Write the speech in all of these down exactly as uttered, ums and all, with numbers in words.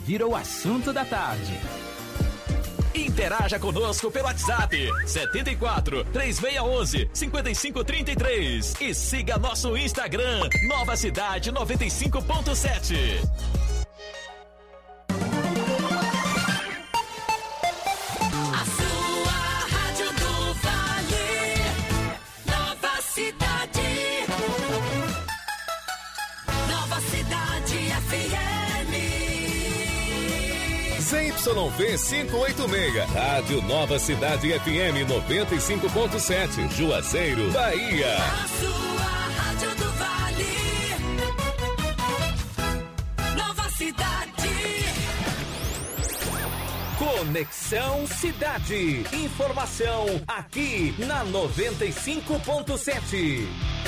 vira o assunto da tarde. Interaja conosco pelo WhatsApp setenta e quatro, três seis um um, cinco cinco três três e siga nosso Instagram Nova Cidade noventa e cinco ponto sete. A sua Rádio do Vale, Nova Cidade, Nova Cidade F M. Z Y V quinhentos e oitenta e seis, Rádio Nova Cidade F M noventa e cinco ponto sete, Juazeiro, Bahia. A sua Rádio do Vale, Nova Cidade. Conexão Cidade. Informação aqui na noventa e cinco ponto sete.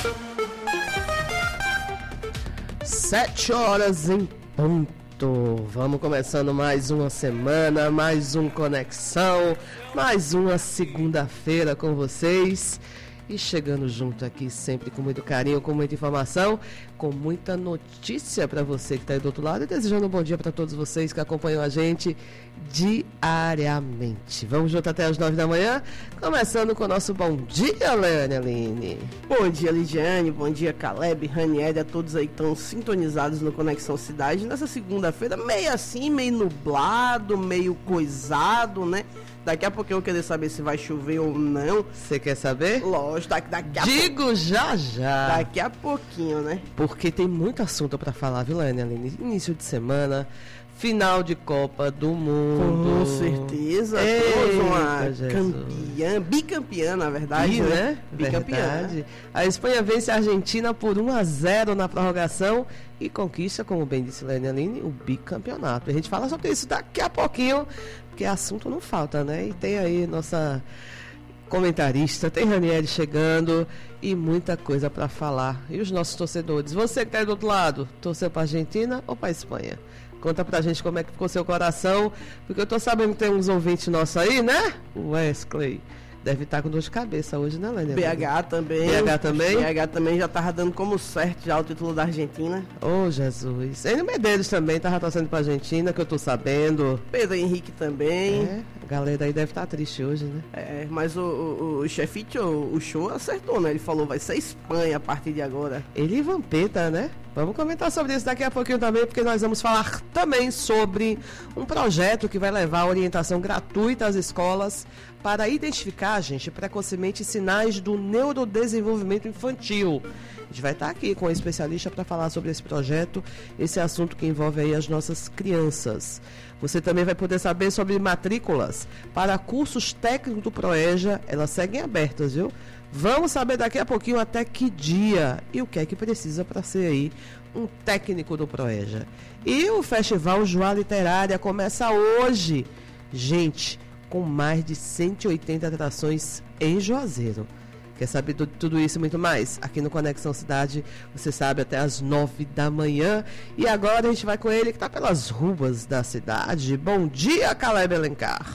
Sete horas em ponto. Vamos começando mais uma semana, mais um Conexão, mais uma segunda-feira com vocês. E chegando junto aqui sempre com muito carinho, com muita informação, com muita notícia para você que está aí do outro lado. E desejando um bom dia para todos vocês que acompanham a gente diariamente. Vamos junto até as nove da manhã, começando com o nosso bom dia, Leane Aline. Bom dia, Lidiane, bom dia, Caleb, Ranieri, a todos aí que estão sintonizados no Conexão Cidade. Nessa segunda-feira, meio assim, meio nublado, meio coisado, né? Daqui a pouco eu vou querer saber se vai chover ou não. Você quer saber? Lógico, daqui, daqui a Digo po... já já. Daqui a pouquinho, né? Porque tem muito assunto para falar, viu, Leane Aline? Início de semana, final de Copa do Mundo. Com certeza. Eita, uma Jesus. campeã, bicampeã, na verdade, Bi, né? né? Bicampeã. Verdade. A Espanha vence a Argentina por um a zero na prorrogação e conquista, como bem disse Leane Aline, o bicampeonato. A gente fala sobre isso daqui a pouquinho, porque assunto não falta, né? E tem aí nossa comentarista, tem Ranieri chegando e muita coisa para falar. E os nossos torcedores, você que tá aí do outro lado, torceu para Argentina ou para Espanha? Conta pra gente como é que ficou seu coração, porque eu tô sabendo que tem uns ouvintes nossos aí, né? O Wesley deve estar com dor de cabeça hoje, né, Lênia? B H também. B H também? B H também já tava dando como certo já o título da Argentina. Ô, oh, Jesus. Enio Medeiros também tava torcendo pra Argentina, que eu tô sabendo. Pedro Henrique também. É, a galera aí deve estar triste hoje, né? É, mas o, o, o chefite, o, o show acertou, né? Ele falou, vai ser Espanha a partir de agora. Ele e Vampeta, né? Vamos comentar sobre isso daqui a pouquinho também, porque nós vamos falar também sobre um projeto que vai levar orientação gratuita às escolas para identificar, gente, precocemente sinais do neurodesenvolvimento infantil. A gente vai estar aqui com um especialista para falar sobre esse projeto, esse assunto que envolve aí as nossas crianças. Você também vai poder saber sobre matrículas para cursos técnicos do Proeja, elas seguem abertas, viu? Vamos saber daqui a pouquinho até que dia e o que é que precisa para ser aí um técnico do Proeja. E o Festival Joá Literária começa hoje, gente, com mais de cento e oitenta atrações em Juazeiro. Quer saber de tudo isso e muito mais? Aqui no Conexão Cidade, você sabe, até às nove da manhã. E agora a gente vai com ele que está pelas ruas da cidade. Bom dia, Caleb Alencar.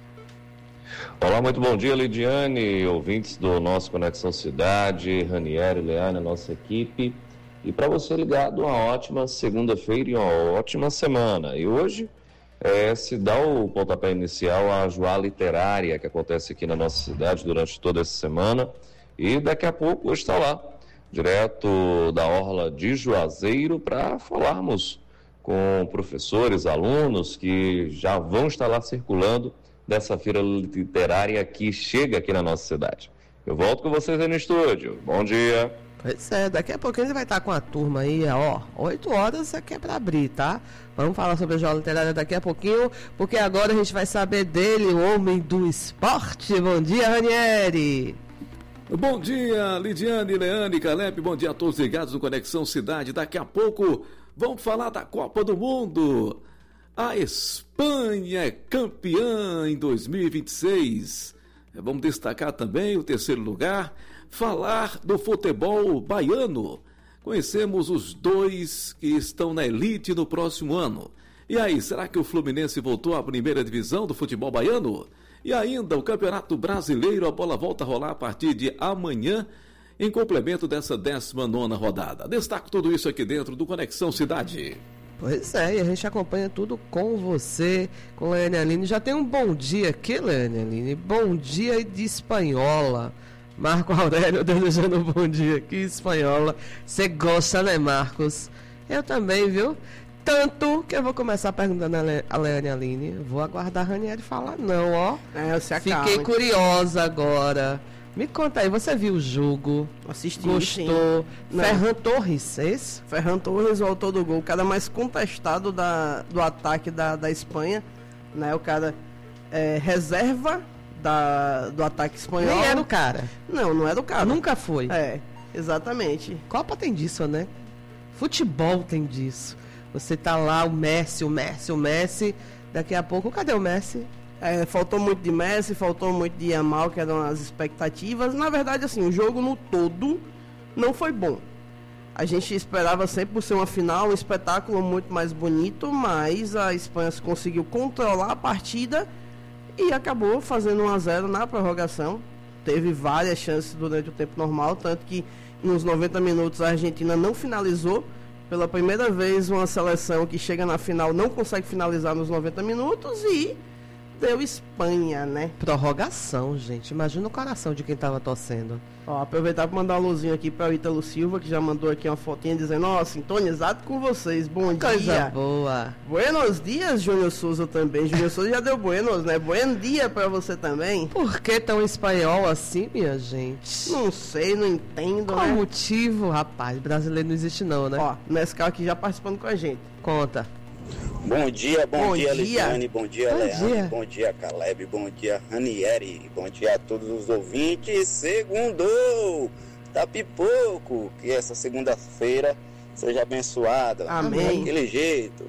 Olá, muito bom dia, Lidiane, ouvintes do nosso Conexão Cidade, Ranieri, Leane, a nossa equipe. E para você ligado, uma ótima segunda-feira e uma ótima semana. E hoje é, se dá o pontapé inicial à Joá Literária, que acontece aqui na nossa cidade durante toda essa semana. E daqui a pouco eu estou lá, direto da Orla de Juazeiro, para falarmos com professores, alunos que já vão estar lá circulando dessa feira literária que chega aqui na nossa cidade. Eu volto com vocês aí no estúdio. Bom dia. Pois é, daqui a pouquinho ele vai estar com a turma aí, ó, oito horas aqui é pra abrir, tá? Vamos falar sobre a Joá Literária daqui a pouquinho, porque agora a gente vai saber dele, o homem do esporte. Bom dia, Ranieri. Bom dia, Lidiane, Leane, Caleb, bom dia a todos ligados no Conexão Cidade. Daqui a pouco vamos falar da Copa do Mundo. A Espanha é campeã em dois mil e vinte e seis. Vamos destacar também o terceiro lugar, falar do futebol baiano. Conhecemos os dois que estão na elite no próximo ano. E aí, será que o Fluminense voltou à primeira divisão do futebol baiano? E ainda o Campeonato Brasileiro, a bola volta a rolar a partir de amanhã, em complemento dessa décima nona rodada. Destaco tudo isso aqui dentro do Conexão Cidade. Pois é, e a gente acompanha tudo com você, com Leane Aline. Já tem um bom dia aqui, Leane Aline. Bom dia de espanhola. Marco Aurélio desejando um bom dia aqui, espanhola. Você gosta, né, Marcos? Eu também, viu? Tanto que eu vou começar perguntando a Leane Aline. Vou aguardar a Ranieri falar, não, ó. É, você acalma. Fiquei curiosa agora. Me conta aí, você viu o jogo? Assisti, gostou? Sim. Ferran Torres, é isso? Ferran Torres, o autor do gol, o cara mais contestado da, do ataque da, da Espanha, né? O cara é, reserva da, do ataque espanhol. Nem era o cara. Não, não era o cara. Nunca foi. É, exatamente. Copa tem disso, né? Futebol tem disso. Você tá lá, o Messi, o Messi, o Messi. Daqui a pouco, cadê o Messi? É, faltou muito de Messi, faltou muito de Yamal, que eram as expectativas. Na verdade, assim, o jogo no todo não foi bom. A gente esperava sempre por ser uma final, um espetáculo muito mais bonito, mas a Espanha conseguiu controlar a partida e acabou fazendo um a zero na prorrogação. Teve várias chances durante o tempo normal, tanto que nos noventa minutos a Argentina não finalizou. Pela primeira vez, uma seleção que chega na final não consegue finalizar nos noventa minutos e deu Espanha, né? Prorrogação, gente. Imagina o coração de quem tava torcendo. Ó, aproveitar para mandar um alôzinho aqui para o Ítalo Silva, que já mandou aqui uma fotinha dizendo, ó, sintonizado com vocês, bom Coisa dia. boa. Buenos dias, Júnior Souza também. Júnior Souza já deu buenos, né? Buen dia para você também. Por que tão espanhol assim, minha gente? Não sei, não entendo, Qual né? o motivo, rapaz? Brasileiro não existe não, né? Ó, Nescau aqui já participando com a gente. Conta. Bom dia, bom, Bom dia, dia. Lidiane, bom dia, Bom Leandro, dia. bom dia, Caleb, bom dia, Ranieri, bom dia a todos os ouvintes. Segundou, tá pipoco, que essa segunda-feira seja abençoada. Amém. Daquele jeito.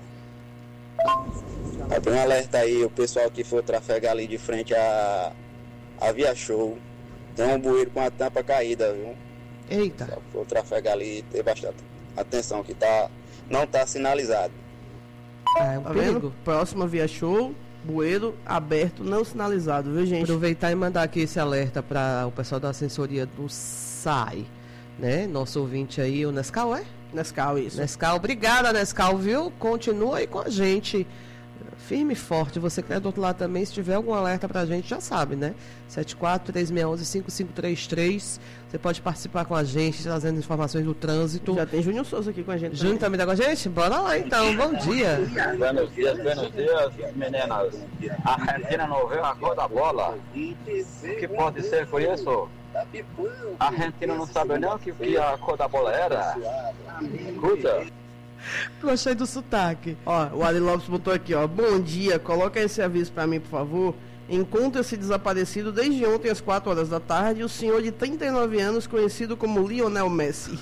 Abre um alerta aí, o pessoal que for trafegar ali de frente a, a Via Show, tem um bueiro com a tampa caída, viu? Eita. Se for trafegar ali, ter bastante atenção, que tá, não tá sinalizado. Ah, é um Tá perigo. vendo? Próxima Via Show, bueiro aberto, não sinalizado, viu, gente? Aproveitar e mandar aqui esse alerta para o pessoal da assessoria do S A I, né? Nosso ouvinte aí, o Nescau, é? Nescau, isso. Nescau, obrigada, Nescau, viu? Continua aí com a gente. Firme e forte. Você que é do outro lado também, se tiver algum alerta pra gente, já sabe, né? sete quatro três seis um cinco cinco três três. Você pode participar com a gente, trazendo informações do trânsito. Já tem Júnior Souza aqui com a gente. Júnior também tá com a gente? Bora lá então, bom dia. Buenos dias, buenos dias, meninas. A Argentina não vê a cor da bola. O que pode ser por isso? A Argentina não sabe nem o que, que a cor da bola era. Escuta. Gostei do sotaque. Ó, o Ari Lopes botou aqui, ó. Bom dia, coloca esse aviso pra mim, por favor. Encontra-se desaparecido desde ontem às quatro horas da tarde o senhor de trinta e nove anos, conhecido como Lionel Messi.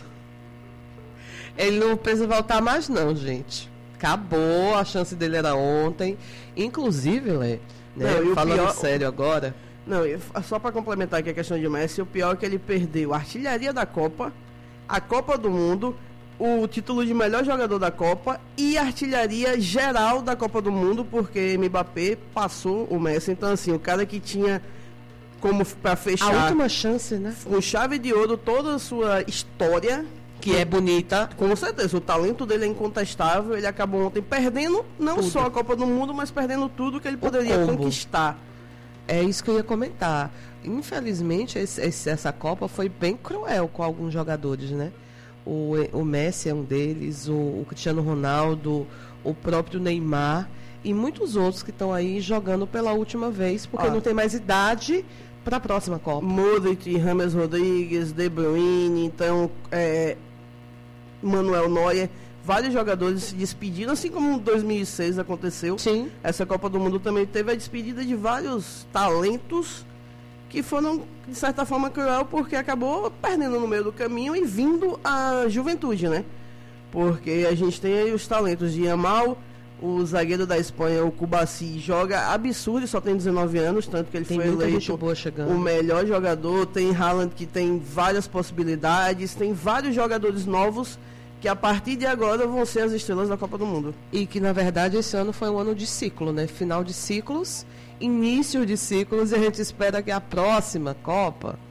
Ele não precisa voltar mais não, gente. Acabou, a chance dele era ontem. Inclusive, Lê, né, Não, e o falando pior- sério agora, Não, e só pra complementar aqui a questão de Messi, o pior é que ele perdeu a artilharia da Copa, a Copa do Mundo, o título de melhor jogador da Copa e a artilharia geral da Copa do Mundo, porque Mbappé passou o Messi. Então, assim, o cara que tinha como pra fechar a última chance, né? com chave de ouro toda a sua história, Que é bonita. com certeza, o talento dele é incontestável. Ele acabou ontem perdendo não Tudo. só a Copa do Mundo, mas perdendo tudo que ele poderia combo. conquistar. É isso que eu ia comentar. Infelizmente, esse- esse- essa Copa foi bem cruel com alguns jogadores, né? O, o Messi é um deles, o, o Cristiano Ronaldo, o próprio Neymar e muitos outros que estão aí jogando pela última vez, porque Ah. não tem mais idade para a próxima Copa. Modric, James Rodrigues, De Bruyne, então, é, Manuel Neuer, vários jogadores se despediram, assim como em dois mil e seis aconteceu. Sim. Essa Copa do Mundo também teve a despedida de vários talentos que foram, de certa forma, cruel, porque acabou perdendo no meio do caminho e vindo a juventude, né? Porque a gente tem aí os talentos de Yamal, o zagueiro da Espanha, o Kubasi, joga absurdo, só tem dezenove anos, tanto que ele Tem foi muita gente eleito boa chegando. o melhor jogador. Tem Haaland, que tem várias possibilidades, tem vários jogadores novos que a partir de agora vão ser as estrelas da Copa do Mundo. E que, na verdade, esse ano foi um ano de ciclo, né? Final de ciclos, início de ciclos, e a gente espera que a próxima Copa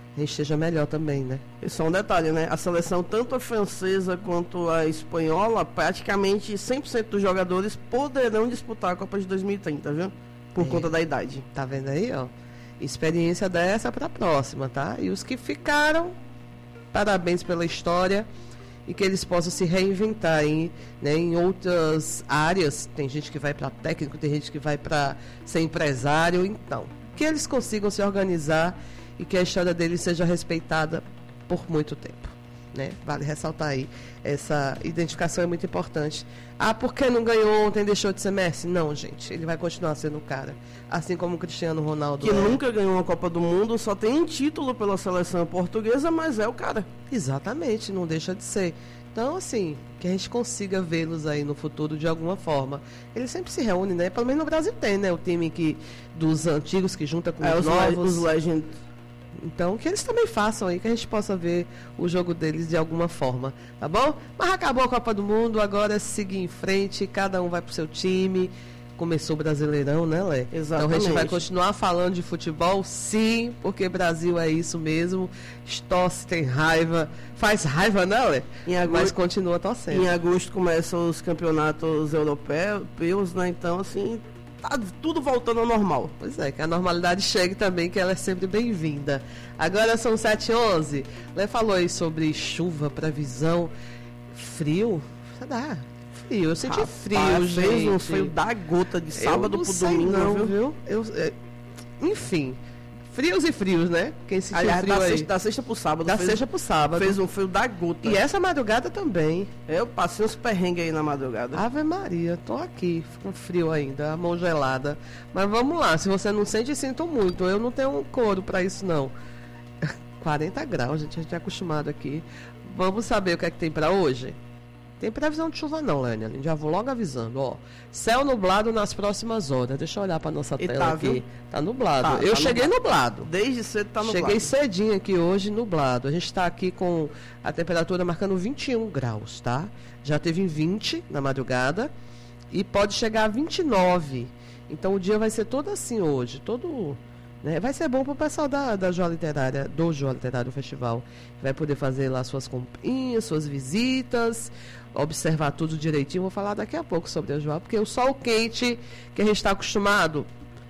a gente esteja melhor também, né? E só um detalhe, né? A seleção, tanto a francesa quanto a espanhola, praticamente cem por cento dos jogadores poderão disputar a Copa de dois mil e trinta, viu? Por É. conta da idade. Tá vendo aí, ó? Experiência dessa para a próxima, tá? E os que ficaram, parabéns pela história e que eles possam se reinventar aí, né, em outras áreas. Tem gente que vai para técnico, tem gente que vai para ser empresário. Então, que eles consigam se organizar e que a história deles seja respeitada por muito tempo, né? Vale ressaltar aí, essa identificação é muito importante. Ah, por que não ganhou ontem, deixou de ser Messi? Não, gente, ele vai continuar sendo o cara, assim como o Cristiano Ronaldo Que é. nunca ganhou uma Copa do Mundo, só tem um título pela seleção portuguesa, mas é o cara. Exatamente, não deixa de ser. Então, assim, que a gente consiga vê-los aí no futuro de alguma forma. Eles sempre se reúnem, né? Pelo menos no Brasil tem, né? O time que, dos antigos que junta com É, os os, novos. le- os Legends. Então, que eles também façam aí, que a gente possa ver o jogo deles de alguma forma, tá bom? Mas acabou a Copa do Mundo, agora é seguir em frente, cada um vai pro seu time. Começou o Brasileirão, né, Lé? Exatamente. Então a gente vai continuar falando de futebol, sim, porque Brasil é isso mesmo. Torce, tem raiva, faz raiva, né, Lé? Em agosto- Mas continua torcendo. Em agosto começam os campeonatos europeus, né? Então, assim, tá tudo voltando ao normal. Pois é, que a normalidade chegue também, que ela é sempre bem-vinda. Agora são sete e onze. Lé falou aí sobre chuva, previsão, frio. Dá frio, eu senti Rapaz, frio, gente. fez um frio da gota de sábado eu não pro sei domingo, não, viu? viu? Eu, é, enfim, frios e frios, né? Quem sentiu Aliás, frio da aí. sexta, da sexta pro sábado. Da fez, sexta pro sábado. Fez um frio da gota. E essa madrugada também. Eu passei uns perrengues aí na madrugada. Ave Maria, tô aqui com frio ainda, a mão gelada. Mas vamos lá, se você não sente, sinto muito. Eu não tenho um couro pra isso, não. quarenta graus, gente, a gente é acostumado aqui. Vamos saber o que é que tem pra hoje? Tem previsão de chuva não, Lênia. Já vou logo avisando, ó. Céu nublado nas próximas horas. Deixa eu olhar pra nossa E tela tá, aqui. viu? Tá nublado. Tá, eu tá cheguei nublado. Desde cedo tá nublado. Cheguei cedinho aqui hoje, nublado. A gente está aqui com a temperatura marcando vinte e um graus, tá? Já teve vinte na madrugada e pode chegar a vinte e nove. Então o dia vai ser todo assim hoje, todo... Né? Vai ser bom para o pessoal da, da Joa Literária, do Joa Literário Festival. Vai poder fazer lá suas comprinhas, suas visitas, observar tudo direitinho. Vou falar daqui a pouco sobre a Joa, porque o sol quente que a gente está acostumado,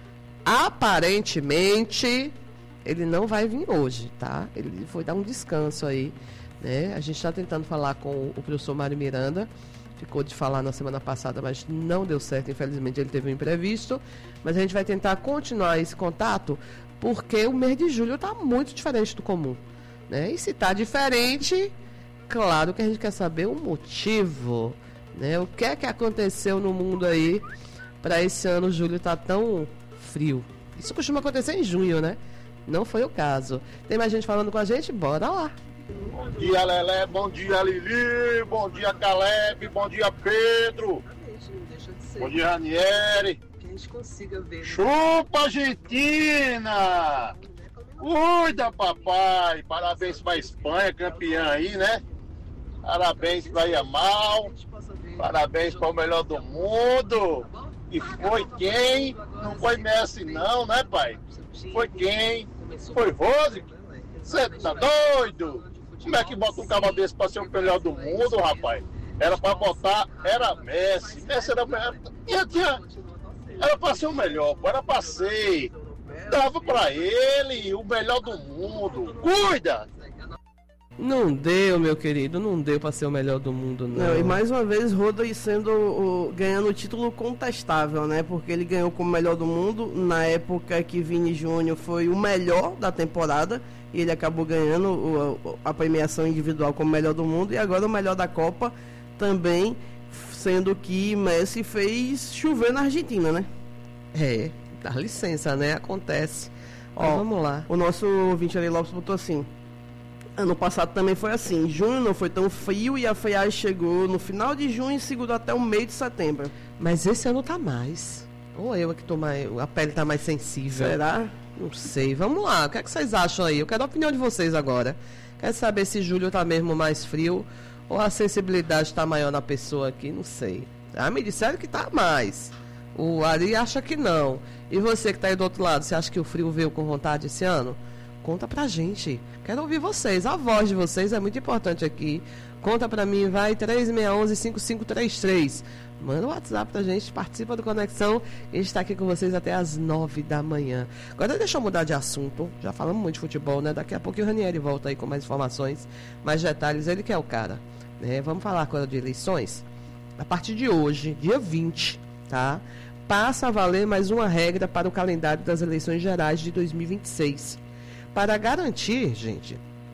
aparentemente, ele não vai vir hoje, tá? Ele foi dar um descanso aí, né? A gente está tentando falar com o professor Mário Miranda, ficou de falar na semana passada, mas não deu certo, infelizmente ele teve um imprevisto, mas a gente vai tentar continuar esse contato, porque o mês de julho está muito diferente do comum, né? E se está diferente, claro que a gente quer saber o motivo, né? O que é que aconteceu no mundo aí para esse ano julho estar tá tão frio? Isso costuma acontecer em junho, né? Não foi o caso. Tem mais gente falando com a gente? Bora lá. Bom dia, Lelé. Bom dia, Lili. Bom dia, Caleb. Bom dia, Pedro. Bom dia, Ranieri. Que a gente consiga ver. Chupa, Argentina! Cuida, papai. Parabéns pra Espanha, campeã aí, né? Parabéns pra Yamal. Parabéns para o melhor do mundo. E foi quem? Não foi Messi, não, né, pai? Foi quem? Foi Rose? Você tá doido? Como é que bota um cabo desse pra ser o melhor do mundo, rapaz? Era pra botar, era Messi. Messi era, era, tinha, era pra ser o melhor, pô, era pra ser. Dava pra ele o melhor do mundo. Cuida! Não deu, meu querido, não deu pra ser o melhor do mundo, não. Não, e mais uma vez Rodri sendo o, ganhando o título contestável, né? Porque ele ganhou como melhor do mundo na época que Vini Júnior foi o melhor da temporada e ele acabou ganhando o, a premiação individual como melhor do mundo e agora o melhor da Copa também, sendo que Messi fez chover na Argentina, né? É, dá licença, né? Acontece. Ó, Ó, vamos lá. O nosso ouvinte Ari Lopes botou assim: ano passado também foi assim, junho não foi tão frio e a friagem chegou no final de junho e segurou até o meio de setembro. Mas esse ano tá mais. Ou eu que tô mais, a pele tá mais sensível. Será? Não sei. Vamos lá. O que é que vocês acham aí? Eu quero a opinião de vocês agora. Quero saber se julho tá mesmo mais frio ou a sensibilidade tá maior na pessoa aqui. Não sei. Ah, me disseram que tá mais. O Ari acha que não. E você que tá aí do outro lado, você acha que o frio veio com vontade esse ano? Conta pra gente. Quero ouvir vocês. A voz de vocês é muito importante aqui. Conta pra mim, vai três seis um um, cinco cinco três três. Manda um WhatsApp pra gente, participa do Conexão. A gente tá aqui com vocês até as nove da manhã. Agora deixa eu mudar de assunto. Já falamos muito de futebol, né? Daqui a pouco o Ranieri volta aí com mais informações, mais detalhes. Ele que é o cara, né? Vamos falar agora de eleições? A partir de hoje, dia vinte, tá? Passa a valer mais uma regra para o calendário das eleições gerais de dois mil e vinte e seis. Para garantir, gente,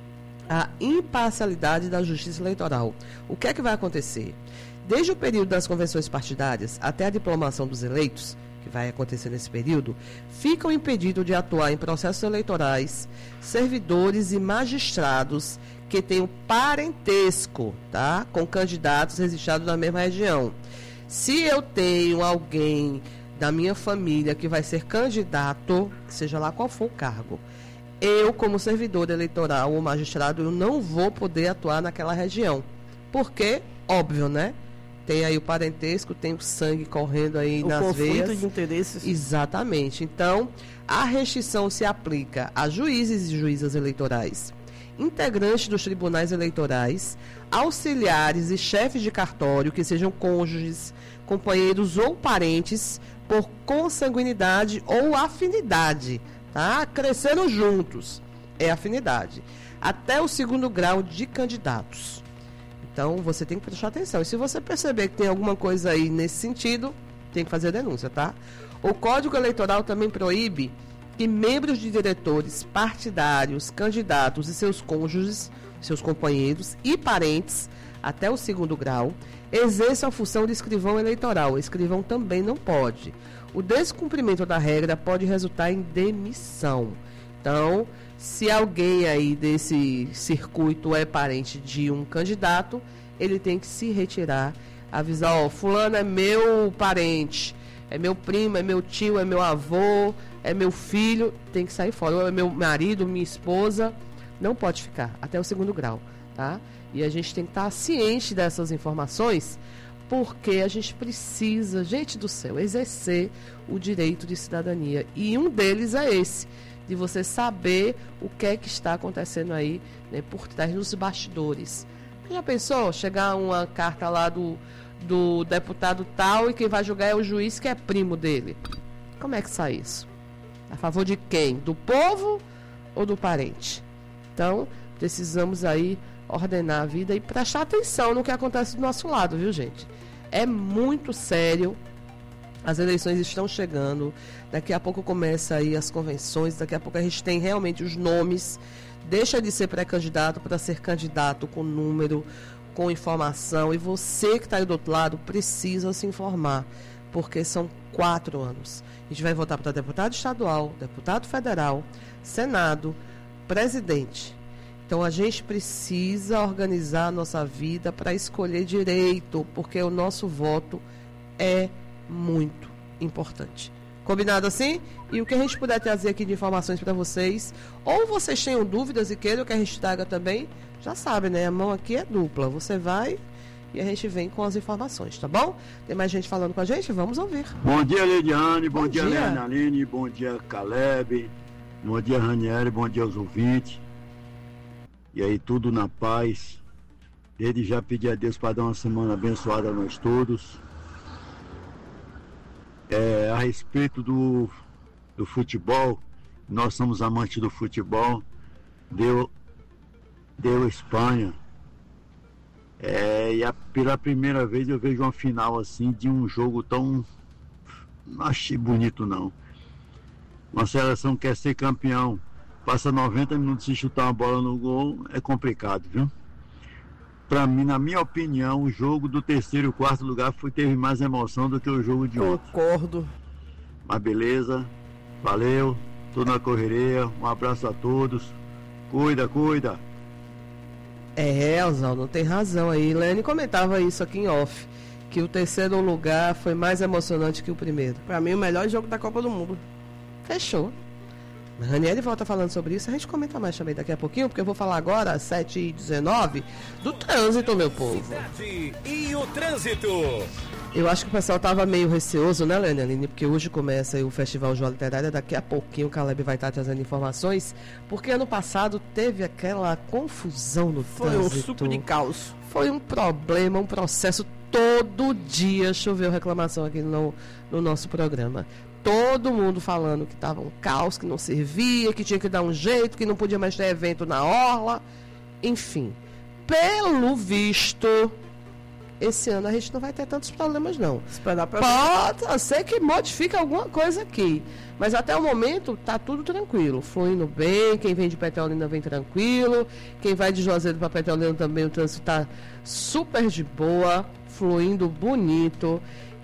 a imparcialidade da Justiça Eleitoral. O que é que vai acontecer? Desde o período das convenções partidárias até a diplomação dos eleitos, que vai acontecer nesse período, ficam impedidos de atuar em processos eleitorais servidores e magistrados que tenham parentesco, tá, com candidatos registrados na mesma região. Se eu tenho alguém da minha família que vai ser candidato, seja lá qual for o cargo, eu, como servidor eleitoral ou magistrado, eu não vou poder atuar naquela região. Porque, óbvio, né? Tem aí o parentesco, tem o sangue correndo aí o nas veias. O conflito de interesses. Exatamente. Então, a restrição se aplica a juízes e juízas eleitorais, integrantes dos tribunais eleitorais, auxiliares e chefes de cartório, que sejam cônjuges, companheiros ou parentes, por consanguinidade ou afinidade, tá? Cresceram juntos, é afinidade. Até o segundo grau de candidatos. Então, você tem que prestar atenção. E se você perceber que tem alguma coisa aí nesse sentido, tem que fazer a denúncia, tá? O Código Eleitoral também proíbe que membros de diretores partidários, candidatos e seus cônjuges, seus companheiros e parentes, até o segundo grau, exerçam a função de escrivão eleitoral. O escrivão também não pode. O descumprimento da regra pode resultar em demissão. Então, se alguém aí desse circuito é parente de um candidato, ele tem que se retirar, avisar, ó, fulano é meu parente, é meu primo, é meu tio, é meu avô, é meu filho, tem que sair fora. Ou é meu marido, minha esposa, não pode ficar, até o segundo grau, tá? E a gente tem que estar ciente dessas informações, porque a gente precisa, gente do céu, exercer o direito de cidadania. E um deles é esse, de você saber o que é que está acontecendo aí, né, por trás dos bastidores. Já pensou chegar uma carta lá do, do deputado tal e quem vai julgar é o juiz que é primo dele? Como é que sai isso? A favor de quem? Do povo ou do parente? Então, precisamos aí ordenar a vida e prestar atenção no que acontece do nosso lado, viu, gente? É muito sério. As eleições estão chegando, daqui a pouco começa aí as convenções, daqui a pouco a gente tem realmente os nomes, deixa de ser pré-candidato para ser candidato com número, com informação, e você que está aí do outro lado precisa se informar, porque são quatro anos. A gente vai votar para deputado estadual, deputado federal, Senado, presidente. Então a gente precisa organizar a nossa vida para escolher direito, porque o nosso voto é muito importante. Combinado assim? E o que a gente puder trazer aqui de informações para vocês, ou vocês tenham dúvidas e queiram que a gente traga também, já sabe, né? A mão aqui é dupla. Você vai e a gente vem com as informações, tá bom? Tem mais gente falando com a gente? Vamos ouvir. Bom dia, Lidiane. Bom, Bom dia, dia. Leana Aline. Bom dia, Caleb. Bom dia, Ranieri. Bom dia aos ouvintes. E aí, tudo na paz. Desde já pedi a Deus para dar uma semana abençoada a nós todos. É, a respeito do, do futebol, nós somos amantes do futebol, deu, deu Espanha, é, e a, pela primeira vez eu vejo uma final assim de um jogo tão, não achei bonito não. Uma seleção quer ser campeão, passa noventa minutos sem chutar uma bola no gol, é complicado, viu? Para mim, na minha opinião, o jogo do terceiro e quarto lugar foi, teve mais emoção do que o jogo de ontem. Concordo. Mas beleza, valeu, tô na correria, um abraço a todos, cuida, cuida. É, Oswaldo, tem razão aí. Lene comentava isso aqui em off, que o terceiro lugar foi mais emocionante que o primeiro. Pra mim, o melhor jogo da Copa do Mundo. Fechou. Ranieri volta falando sobre isso, a gente comenta mais também daqui a pouquinho, porque eu vou falar agora, às sete e dezenove, do trânsito, meu povo. Cidade e o trânsito. Eu acho que o pessoal estava meio receoso, né, Leoneline? Porque hoje começa aí o Festival João Literária, daqui a pouquinho o Caleb vai estar trazendo informações, porque ano passado teve aquela confusão no Foi trânsito. um suco de caos. Foi um problema, um processo, todo dia choveu reclamação aqui no, no nosso programa. Todo mundo falando que estava um caos, que não servia, que tinha que dar um jeito, que não podia mais ter evento na orla, enfim. Pelo visto... Esse ano a gente não vai ter tantos problemas, não. Esperar pra... Pode ser que modifique alguma coisa aqui. Mas até o momento tá tudo tranquilo. Fluindo bem, quem vem de Petrolina vem tranquilo. Quem vai de Juazeiro para Petrolina também, o trânsito tá super de boa, fluindo bonito.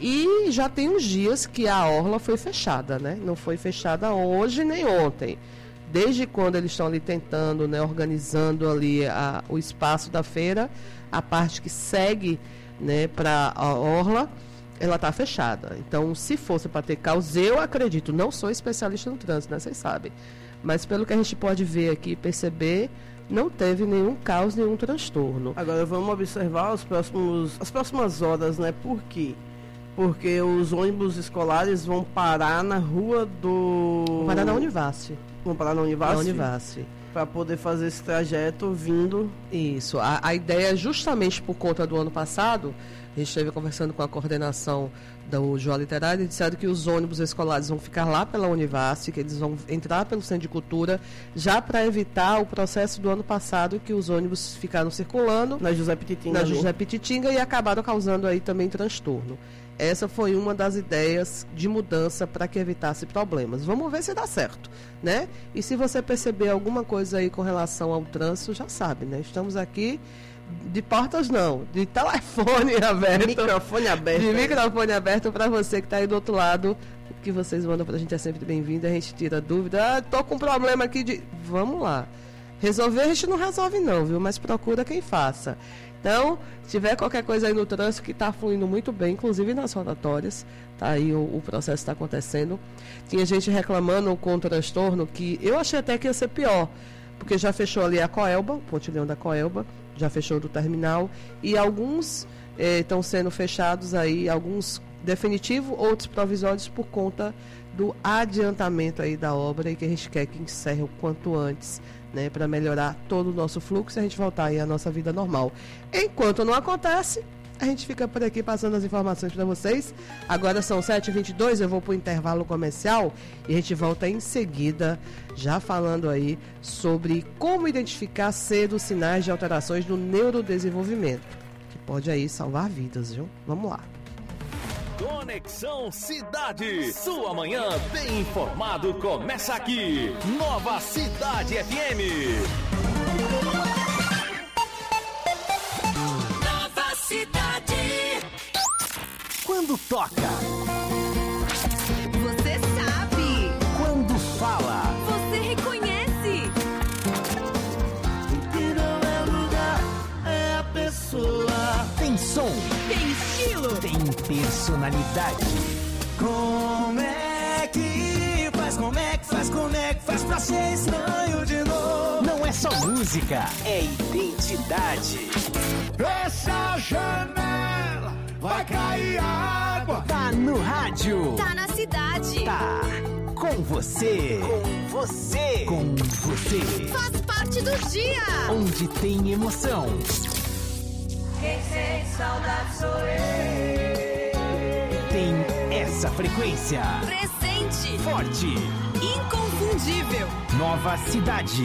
E já tem uns dias que a orla foi fechada, né? Não foi fechada hoje nem ontem. Desde quando eles estão ali tentando, né, organizando ali a, o espaço da feira, a parte que segue, né, para a orla, ela está fechada. Então, se fosse para ter caos, eu acredito, não sou especialista no trânsito, né, vocês sabem, mas pelo que a gente pode ver aqui e perceber, não teve nenhum caos, nenhum transtorno. Agora vamos observar os próximos, as próximas horas, né? Por quê? Porque os ônibus escolares vão parar na rua do... Vão parar na Univasf. Vão parar na Univasf? Na Univasf. Para poder fazer esse trajeto vindo... Isso. A, a ideia, justamente por conta do ano passado, a gente esteve conversando com a coordenação do João Literário e disseram que os ônibus escolares vão ficar lá pela Univasf, que eles vão entrar pelo Centro de Cultura, já para evitar o processo do ano passado, que os ônibus ficaram circulando... Na José Pititinga. Na ali. José Pititinga e acabaram causando aí também transtorno. Essa foi uma das ideias de mudança para que evitasse problemas. Vamos ver se dá certo, né? E se você perceber alguma coisa aí com relação ao trânsito, já sabe, né? Estamos aqui de portas não, de telefone aberto. Microfone aberto. De microfone aberto para você que está aí do outro lado. O que vocês mandam para a gente é sempre bem-vindo. A gente tira dúvida. Ah, tô com um problema aqui de... Vamos lá. Resolver a gente não resolve não, viu? Mas procura quem faça. Então, se tiver qualquer coisa aí no trânsito que está fluindo muito bem, inclusive nas rotatórias, tá aí o, o processo está acontecendo. Tinha gente reclamando com o transtorno que eu achei até que ia ser pior, porque já fechou ali a Coelba, o pontilhão da Coelba, já fechou do terminal, e alguns estão eh, sendo fechados aí, alguns definitivos, outros provisórios por conta do adiantamento aí da obra e que a gente quer que encerre o quanto antes, né, para melhorar todo o nosso fluxo e a gente voltar aí à nossa vida normal. Enquanto não acontece, a gente fica por aqui passando as informações para vocês. Agora são sete e vinte e dois, eu vou para o intervalo comercial e a gente volta em seguida, já falando aí sobre como identificar cedo sinais de alterações no neurodesenvolvimento, que pode aí salvar vidas, viu? Vamos lá. Conexão Cidade. Sua manhã bem informado começa aqui. Nova Cidade F M. Nova Cidade. Quando toca. Você sabe. Quando fala. Você reconhece. O que não é lugar, é a pessoa. Tem som. Tem estilo. Tem personalidade. Como é que faz, como é que faz, como é que faz pra ser estranho de novo? Não é só música, é identidade. Essa janela vai cair água. Tá no rádio. Tá na cidade. Tá com você. Com você. Com você. Faz parte do dia. Onde tem emoção. Quem sente saudade sou eu. Tem essa frequência. Presente. Forte. Inconfundível. Nova Cidade.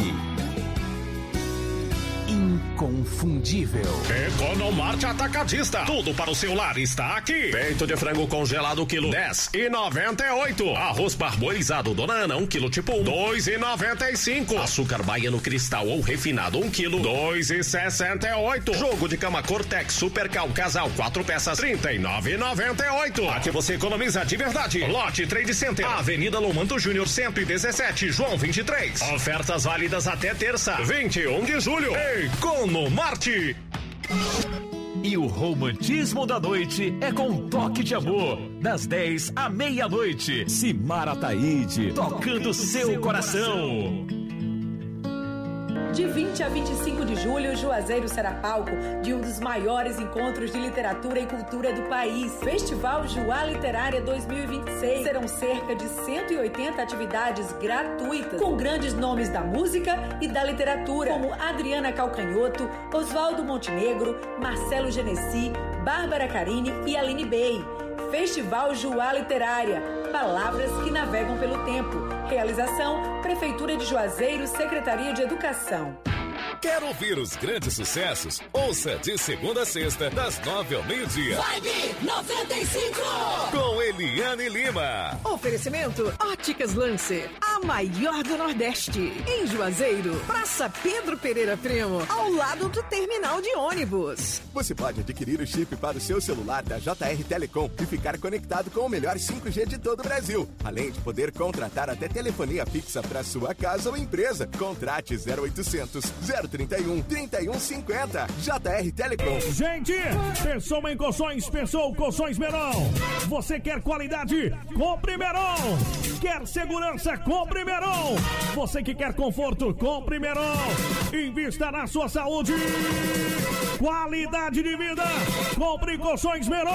Inconfundível. Economarte Atacadista. Tudo para o seu lar está aqui. Peito de frango congelado quilo dez e noventa e oito. Arroz parboilizado Dona Ana um quilo tipo um, dois e noventa e cinco. Açúcar baiano cristal ou refinado um quilo, dois e sessenta e oito. Jogo de cama Cortex Super Cal Casal quatro peças, trinta e nove e noventa e oito. Aqui você economiza de verdade. Lote Trade Center, Avenida Lomanto Júnior cento e dezessete, João vinte e três. Ofertas válidas até terça, vinte e um de julho. Economarte. E o romantismo da noite é com um toque de amor. Das dez à meia-noite. Simara Taíde, tocando seu coração. De vinte a vinte e cinco de julho, Juazeiro será palco de um dos maiores encontros de literatura e cultura do país. Festival Juá Literária dois mil e vinte e seis. Serão cerca de cento e oitenta atividades gratuitas, com grandes nomes da música e da literatura, como Adriana Calcanhoto, Oswaldo Montenegro, Marcelo Genesi, Bárbara Carini e Aline Bey. Festival Juá Literária, palavras que navegam pelo tempo. Realização, Prefeitura de Juazeiro, Secretaria de Educação. Quer ouvir os grandes sucessos? Ouça de segunda a sexta, das nove ao meio-dia. Vibe noventa e cinco. Com Eliane Lima. Oferecimento Óticas Lancer, a maior do Nordeste. Em Juazeiro, Praça Pedro Pereira Primo, ao lado do terminal de ônibus. Você pode adquirir o chip para o seu celular da J R Telecom e ficar conectado com o melhor cinco G de todo o Brasil. Além de poder contratar até telefonia fixa para sua casa ou empresa. Contrate zero oitocentos, zero trinta e um, trinta e um cinquenta. J R Telecom. Gente, pensou em colchões, pensou colchões Meron. Você quer qualidade? Compre Meron. Quer segurança? Compre Meron. Você que quer conforto? Compre Meron. Invista na sua saúde. Qualidade de vida. Compre colchões Meron.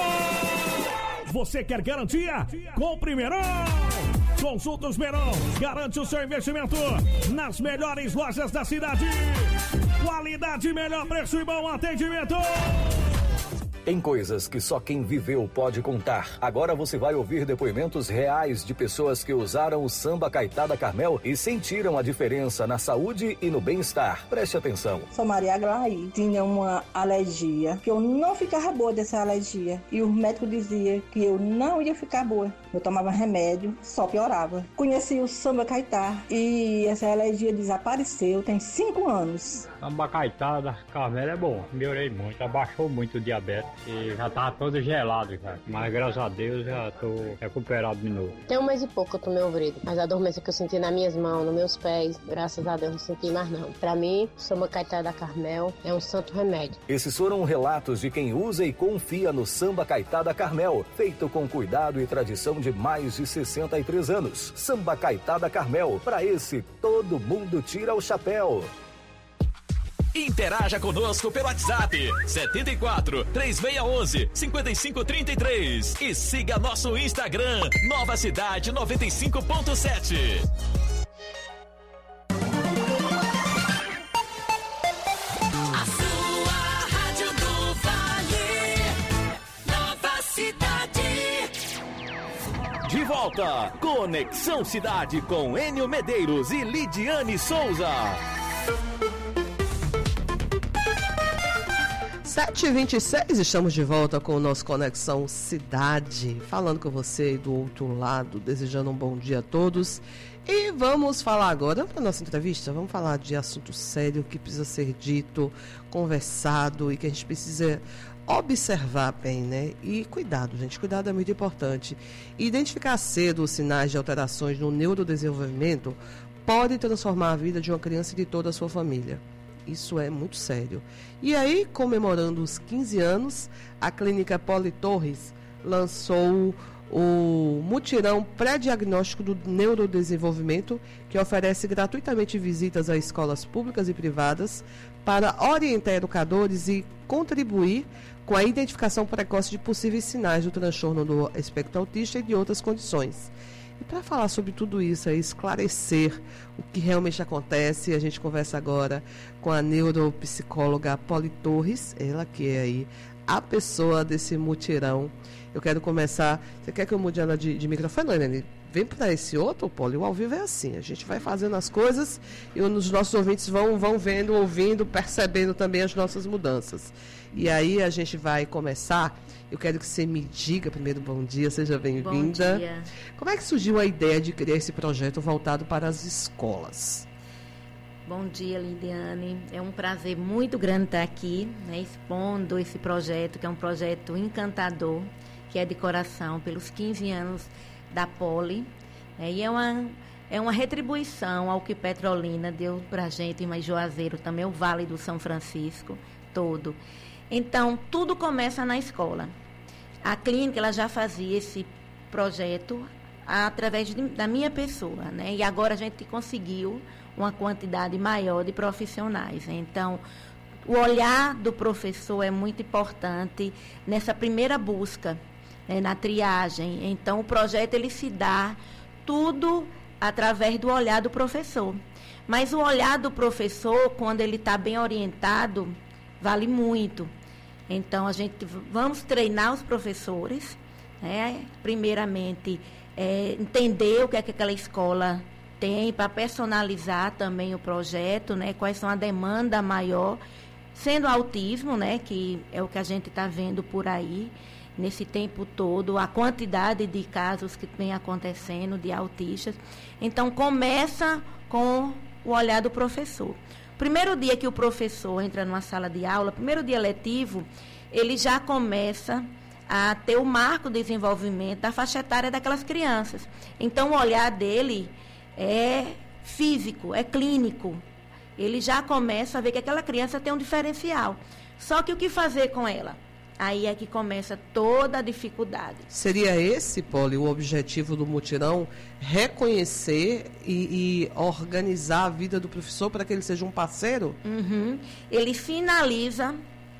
Você quer garantia? Compre Meron. Consultas Meron, garante o seu investimento nas melhores lojas da cidade. Qualidade, melhor preço e bom atendimento. Tem coisas que só quem viveu pode contar. Agora você vai ouvir depoimentos reais de pessoas que usaram o Samba Caetá da Carmel e sentiram a diferença na saúde e no bem-estar. Preste atenção. Sou Maria Aglaí, tinha uma alergia, que eu não ficava boa dessa alergia. E os médicos diziam que eu não ia ficar boa. Eu tomava remédio, só piorava. Conheci o Samba Caetá e essa alergia desapareceu, tem cinco anos. Samba Caetá da Carmel é bom, melhorei muito, abaixou muito o diabetes. E já tava todo gelado, já. Mas graças a Deus já tô recuperado de novo. Tem um mês e pouco que eu tomei o Vrido, mas a dormência que eu senti nas minhas mãos, nos meus pés, graças a Deus não senti mais não. Pra mim, o Samba Caetá da Carmel é um santo remédio. Esses foram relatos de quem usa e confia no Samba Caetá da Carmel, feito com cuidado e tradição de mais de sessenta e três anos. Samba Caetá da Carmel, pra esse todo mundo tira o chapéu. Interaja conosco pelo WhatsApp setenta e quatro, três seis um um, cinco cinco três três e siga nosso Instagram Nova Cidade noventa e cinco ponto sete. A sua rádio do Vale, Nova Cidade. De volta, Conexão Cidade com Enio Medeiros e Lidiane Souza. sete e vinte e seis, estamos de volta com o nosso Conexão Cidade, falando com você do outro lado, desejando um bom dia a todos. E vamos falar agora para nossa entrevista, vamos falar de assunto sério que precisa ser dito, conversado e que a gente precisa observar bem, né? E cuidado, gente, cuidado é muito importante. Identificar cedo os sinais de alterações no neurodesenvolvimento pode transformar a vida de uma criança e de toda a sua família. Isso é muito sério. E aí, comemorando os quinze anos, a Clínica Poli Torres lançou o mutirão pré-diagnóstico do neurodesenvolvimento, que oferece gratuitamente visitas a escolas públicas e privadas para orientar educadores e contribuir com a identificação precoce de possíveis sinais do transtorno do espectro autista e de outras condições. E para falar sobre tudo isso, é esclarecer o que realmente acontece, a gente conversa agora com a neuropsicóloga Poli Torres, ela que é aí a pessoa desse mutirão. Eu quero começar... Você quer que eu mude ela de, de microfone, Helene? Vem para esse outro, Poli. O ao vivo é assim, a gente vai fazendo as coisas e os nossos ouvintes vão, vão vendo, ouvindo, percebendo também as nossas mudanças. E aí a gente vai começar... Eu quero que você me diga primeiro, bom dia, seja bem-vinda. Bom dia. Como é que surgiu a ideia de criar esse projeto voltado para as escolas? Bom dia, Lidiane. É um prazer muito grande estar aqui, né, expondo esse projeto, que é um projeto encantador, que é de coração, pelos quinze anos da Poli. É, e é uma, é uma retribuição ao que Petrolina deu para a gente, mas Juazeiro também, o Vale do São Francisco todo. Então, tudo começa na escola. A clínica ela já fazia esse projeto através de, da minha pessoa, né? E agora a gente conseguiu uma quantidade maior de profissionais. Então, o olhar do professor é muito importante nessa primeira busca, né, na triagem. Então, o projeto ele se dá tudo através do olhar do professor. Mas o olhar do professor, quando ele está bem orientado, vale muito. Então, a gente vamos treinar os professores, né? Primeiramente, é, entender o que é que aquela escola tem para personalizar também o projeto, né? Quais são a demanda maior, sendo autismo, né? Que é o que a gente está vendo por aí, nesse tempo todo, a quantidade de casos que vem acontecendo de autistas. Então, começa com o olhar do professor. Primeiro dia que o professor entra numa sala de aula, primeiro dia letivo, ele já começa a ter o marco de desenvolvimento da faixa etária daquelas crianças. Então, o olhar dele é físico, é clínico. Ele já começa a ver que aquela criança tem um diferencial. Só que o que fazer com ela? Aí é que começa toda a dificuldade. Seria esse, Poli, o objetivo do mutirão? Reconhecer e, e organizar a vida do professor para que ele seja um parceiro? Uhum. Ele finaliza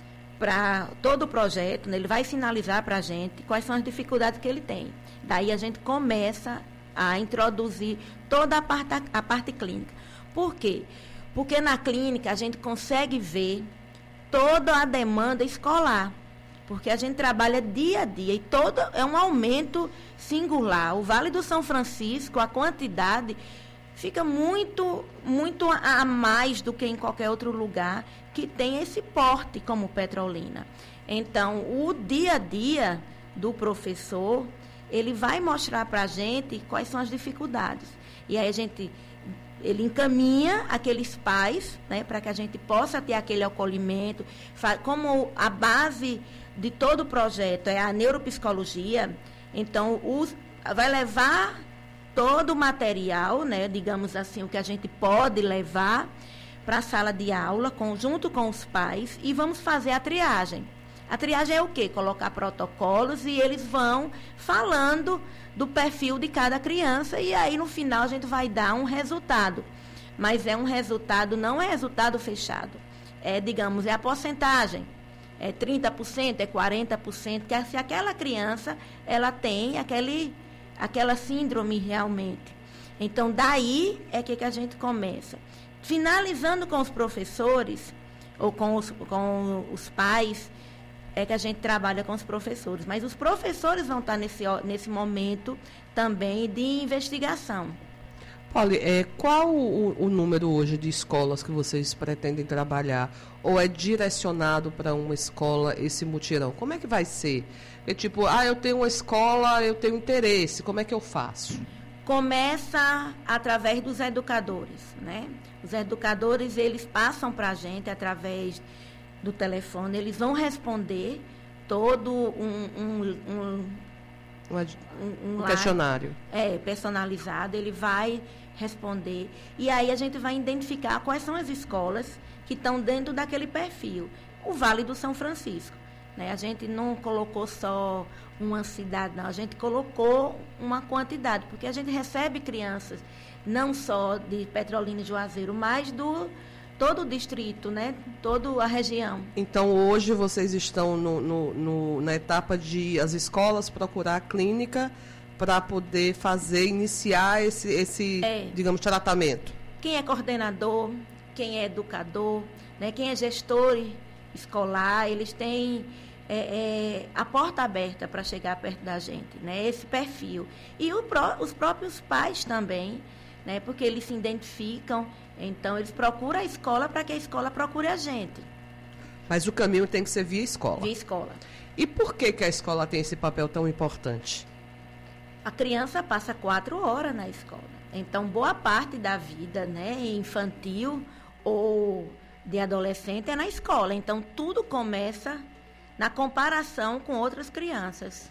para todo o projeto, né? Ele vai sinalizar para a gente quais são as dificuldades que ele tem. Daí a gente começa a introduzir toda a parte, a parte clínica. Por quê? Porque na clínica a gente consegue ver toda a demanda escolar. Porque a gente trabalha dia a dia e todo é um aumento singular. O Vale do São Francisco, a quantidade fica muito, muito a mais do que em qualquer outro lugar que tem esse porte como Petrolina. Então, o dia a dia do professor, ele vai mostrar para a gente quais são as dificuldades. E aí a gente, ele encaminha aqueles pais, né, para que a gente possa ter aquele acolhimento. Como a base de todo o projeto é a neuropsicologia, então os, vai levar todo o material, né, digamos assim, o que a gente pode levar para a sala de aula, com, junto com os pais, e vamos fazer a triagem. A triagem é o quê? Colocar protocolos e eles vão falando do perfil de cada criança e aí no final a gente vai dar um resultado. Mas é um resultado, não é resultado fechado. É, digamos, é a porcentagem. É trinta por cento, é quarenta por cento, que se aquela criança, ela tem aquele, aquela síndrome realmente. Então, daí é que, que a gente começa. Finalizando com os professores, ou com os, com os pais, é que a gente trabalha com os professores. Mas os professores vão estar nesse, nesse momento também de investigação. Poli, é, qual o, o número hoje de escolas que vocês pretendem trabalhar? Ou é direcionado para uma escola esse mutirão? Como é que vai ser? É tipo, ah, eu tenho uma escola, eu tenho interesse, como é que eu faço? Começa através dos educadores, né? Os educadores, eles passam para a gente através do telefone, eles vão responder todo um... um, um Um, um, um questionário. É, personalizado, ele vai responder. E aí a gente vai identificar quais são as escolas que estão dentro daquele perfil. O Vale do São Francisco. Né? A gente não colocou só uma cidade, não. A gente colocou uma quantidade, porque a gente recebe crianças, não só de Petrolina e Juazeiro, mas do... todo o distrito, né? Toda a região. Então, hoje vocês estão no, no, no, na etapa de as escolas procurar a clínica para poder fazer, iniciar esse, esse é. digamos, tratamento. Quem é coordenador, quem é educador, né? Quem é gestor escolar, eles têm é, é, a porta aberta para chegar perto da gente, né? Esse perfil. E o pró, os próprios pais também, né? Porque eles se identificam. Então, eles procuram a escola para que a escola procure a gente. Mas o caminho tem que ser via escola. Via escola. E por que, que a escola tem esse papel tão importante? A criança passa quatro horas na escola. Então, boa parte da vida, né, infantil ou de adolescente é na escola. Então, tudo começa na comparação com outras crianças.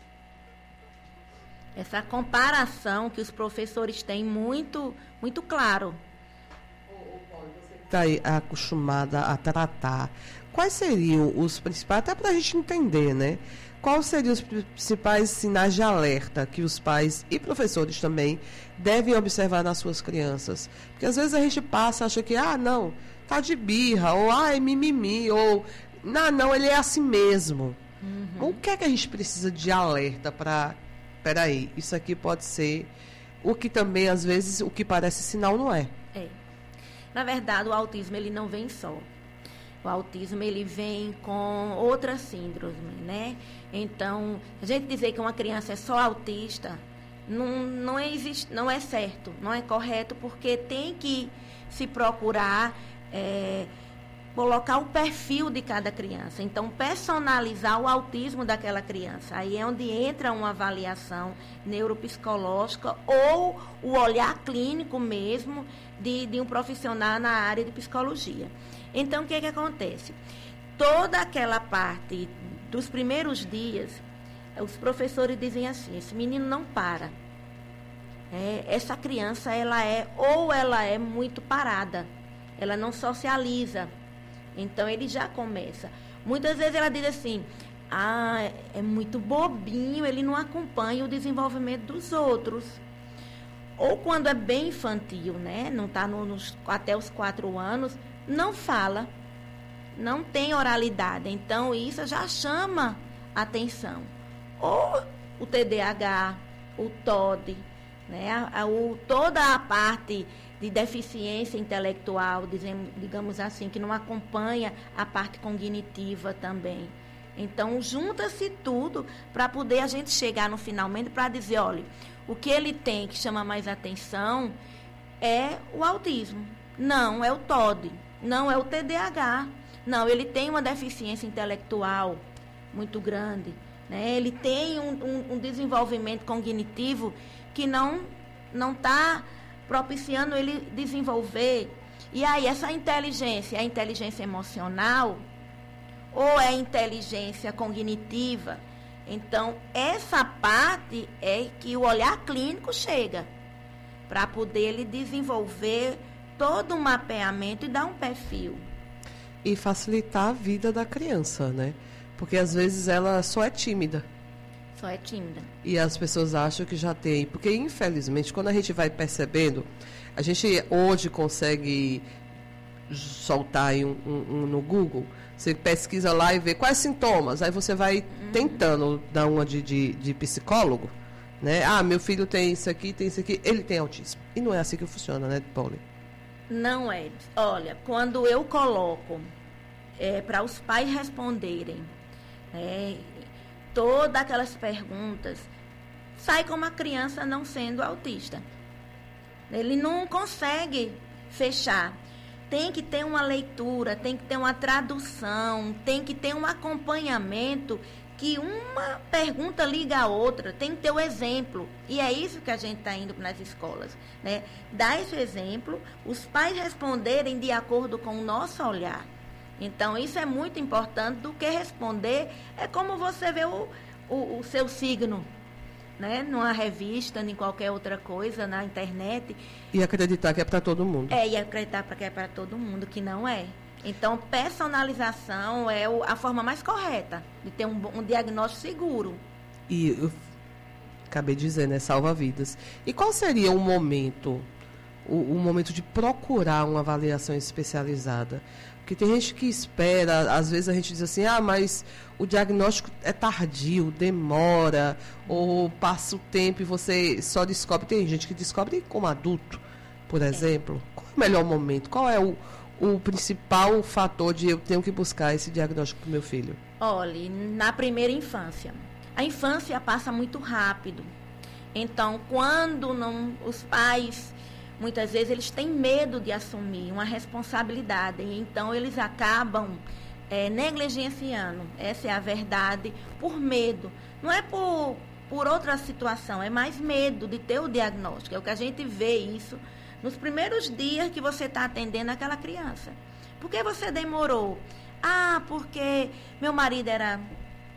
Essa comparação que os professores têm muito, muito claro. está acostumada a tratar, quais seriam os principais, até para a gente entender, né? Quais seriam os principais sinais de alerta que os pais e professores também devem observar nas suas crianças? Porque às vezes a gente passa, acha que, ah, não, tá de birra, ou ah, é mimimi, ou não, não, ele é assim mesmo. Uhum. O que é que a gente precisa de alerta para, peraí, isso aqui pode ser o que também, às vezes, o que parece sinal não é. É. Na verdade, o autismo, ele não vem só. O autismo, ele vem com outras síndromes, né? Então, a gente dizer que uma criança é só autista, não, não, existe, não é certo, não é correto, porque tem que se procurar é, colocar o perfil de cada criança. Então, personalizar o autismo daquela criança. Aí é onde entra uma avaliação neuropsicológica ou o olhar clínico mesmo de, de um profissional na área de psicologia. Então, o que é que acontece? Toda aquela parte dos primeiros dias, os professores dizem assim, esse menino não para. É, essa criança, ela é, ou ela é muito parada, ela não socializa. Então, ele já começa. Muitas vezes ela diz assim, ah, é muito bobinho, ele não acompanha o desenvolvimento dos outros. Ou quando é bem infantil, né? Não está no, nos, até os quatro anos, não fala, não tem oralidade. Então, isso já chama atenção. Ou o T D A H, o T O D, né? a, a, o, toda a parte de deficiência intelectual, dizemos, digamos assim, que não acompanha a parte cognitiva também. Então, junta-se tudo para poder a gente chegar no finalmente para dizer, olha, o que ele tem que chama mais atenção é o autismo. Não, é o T O D. Não, é o T D A H. Não, ele tem uma deficiência intelectual muito grande. Né? Ele tem um, um, um desenvolvimento cognitivo que não não está propiciando ele desenvolver. E aí, essa inteligência, a inteligência emocional ou é inteligência cognitiva? Então, essa parte é que o olhar clínico chega para poder ele desenvolver todo um mapeamento e dar um perfil. E facilitar a vida da criança, né? Porque às vezes ela só é tímida. Só é tímida. E as pessoas acham que já tem. Porque, infelizmente, quando a gente vai percebendo, a gente hoje consegue soltar aí um, um, um no Google, você pesquisa lá e vê quais sintomas. Aí você vai uhum. tentando dar uma de, de, de psicólogo, né? Ah, meu filho tem isso aqui, tem isso aqui. Ele tem autismo. E não é assim que funciona, né, Paulo? Não é. Olha, quando eu coloco é, para os pais responderem é, todas aquelas perguntas, sai como a criança não sendo autista. Ele não consegue fechar. Tem que ter uma leitura, tem que ter uma tradução, tem que ter um acompanhamento, que uma pergunta liga a outra, tem que ter o exemplo. E é isso que a gente está indo nas escolas, né? Dar esse exemplo, os pais responderem de acordo com o nosso olhar. Então, isso é muito importante, do que responder é como você vê o, o, o seu signo, né? Numa revista, em qualquer outra coisa, na internet. E acreditar que é para todo mundo. É, e acreditar que é para todo mundo, que não é. Então, personalização é o, a forma mais correta de ter um, um diagnóstico seguro. E eu acabei de dizer, né? Salva vidas. E qual seria o momento, o, o momento de procurar uma avaliação especializada? Porque tem gente que espera, às vezes a gente diz assim, ah, mas o diagnóstico é tardio, demora, ou passa o tempo e você só descobre. Tem gente que descobre como adulto, por exemplo. É. Qual é o melhor momento? Qual é o, o principal fator de eu tenho que buscar esse diagnóstico para o meu filho? Olha, na primeira infância. A infância passa muito rápido. Então, quando não, os pais... Muitas vezes eles têm medo de assumir uma responsabilidade, então eles acabam é, negligenciando, essa é a verdade, por medo. Não é por, por outra situação, é mais medo de ter o diagnóstico. É o que a gente vê isso nos primeiros dias que você está atendendo aquela criança. Por que você demorou? Ah, porque meu marido era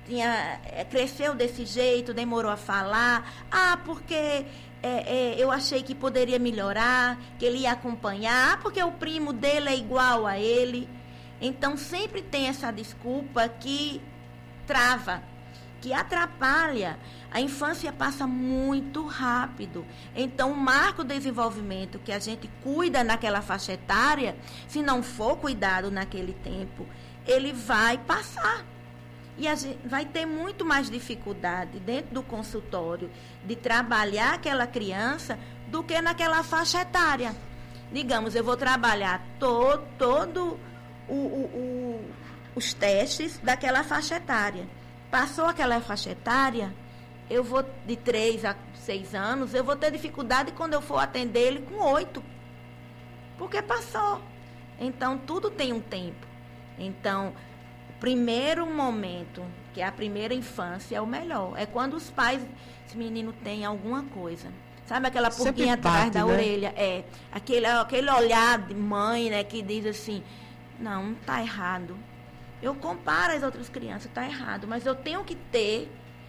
tinha, é, cresceu desse jeito, demorou a falar. Ah, porque é, é, eu achei que poderia melhorar, que ele ia acompanhar. Ah, porque o primo dele é igual a ele. Então, sempre tem essa desculpa que trava, que atrapalha. A infância passa muito rápido. Então, o marco do desenvolvimento que a gente cuida naquela faixa etária, se não for cuidado naquele tempo, ele vai passar. E a gente vai ter muito mais dificuldade dentro do consultório de trabalhar aquela criança do que naquela faixa etária. Digamos, eu vou trabalhar todo, todo o, o, o, os testes daquela faixa etária. Passou aquela faixa etária, eu vou de três a seis anos, eu vou ter dificuldade quando eu for atender ele com oito. Porque passou. Então, tudo tem um tempo. Então, o primeiro momento, que é a primeira infância, é o melhor. É quando os pais, esse menino tem alguma coisa. Sabe aquela pulguinha atrás da né? orelha? É. Aquele, aquele olhar de mãe, né, que diz assim, não, não está errado. Eu comparo as outras crianças, está errado. Mas eu tenho que ter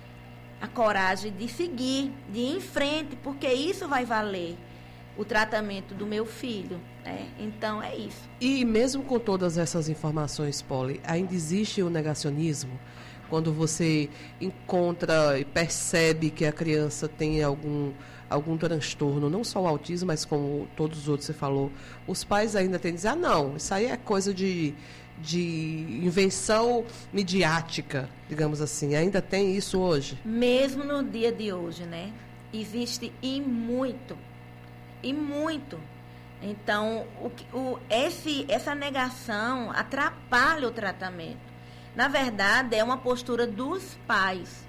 a coragem de seguir, de ir em frente, porque isso vai valer o tratamento do meu filho. Né? Então, é isso. E mesmo com todas essas informações, Polly, ainda existe o negacionismo? Quando você encontra e percebe que a criança tem algum, algum transtorno, não só o autismo, mas como todos os outros você falou, os pais ainda têm que dizer, ah, não, isso aí é coisa de... de invenção midiática, digamos assim. Ainda tem isso hoje? Mesmo no dia de hoje, né? Existe e muito. E muito. Então, o, o, esse, essa negação atrapalha o tratamento. Na verdade, é uma postura dos pais.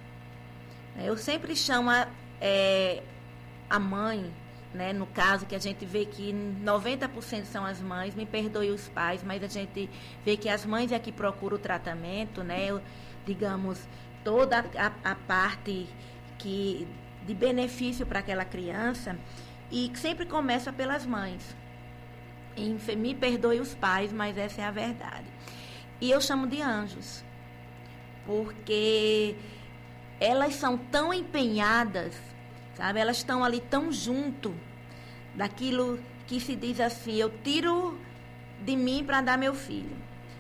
Eu sempre chamo a, é, a mãe, né, no caso que a gente vê que noventa por cento são as mães, me perdoe os pais, mas a gente vê que as mães é que procuram o tratamento, né, eu, digamos, toda a, a parte que, de benefício para aquela criança, e sempre começa pelas mães. E, me perdoe os pais, mas essa é a verdade. E eu chamo de anjos, porque elas são tão empenhadas, sabe? Elas estão ali tão junto daquilo que se diz assim, eu tiro de mim para dar meu filho.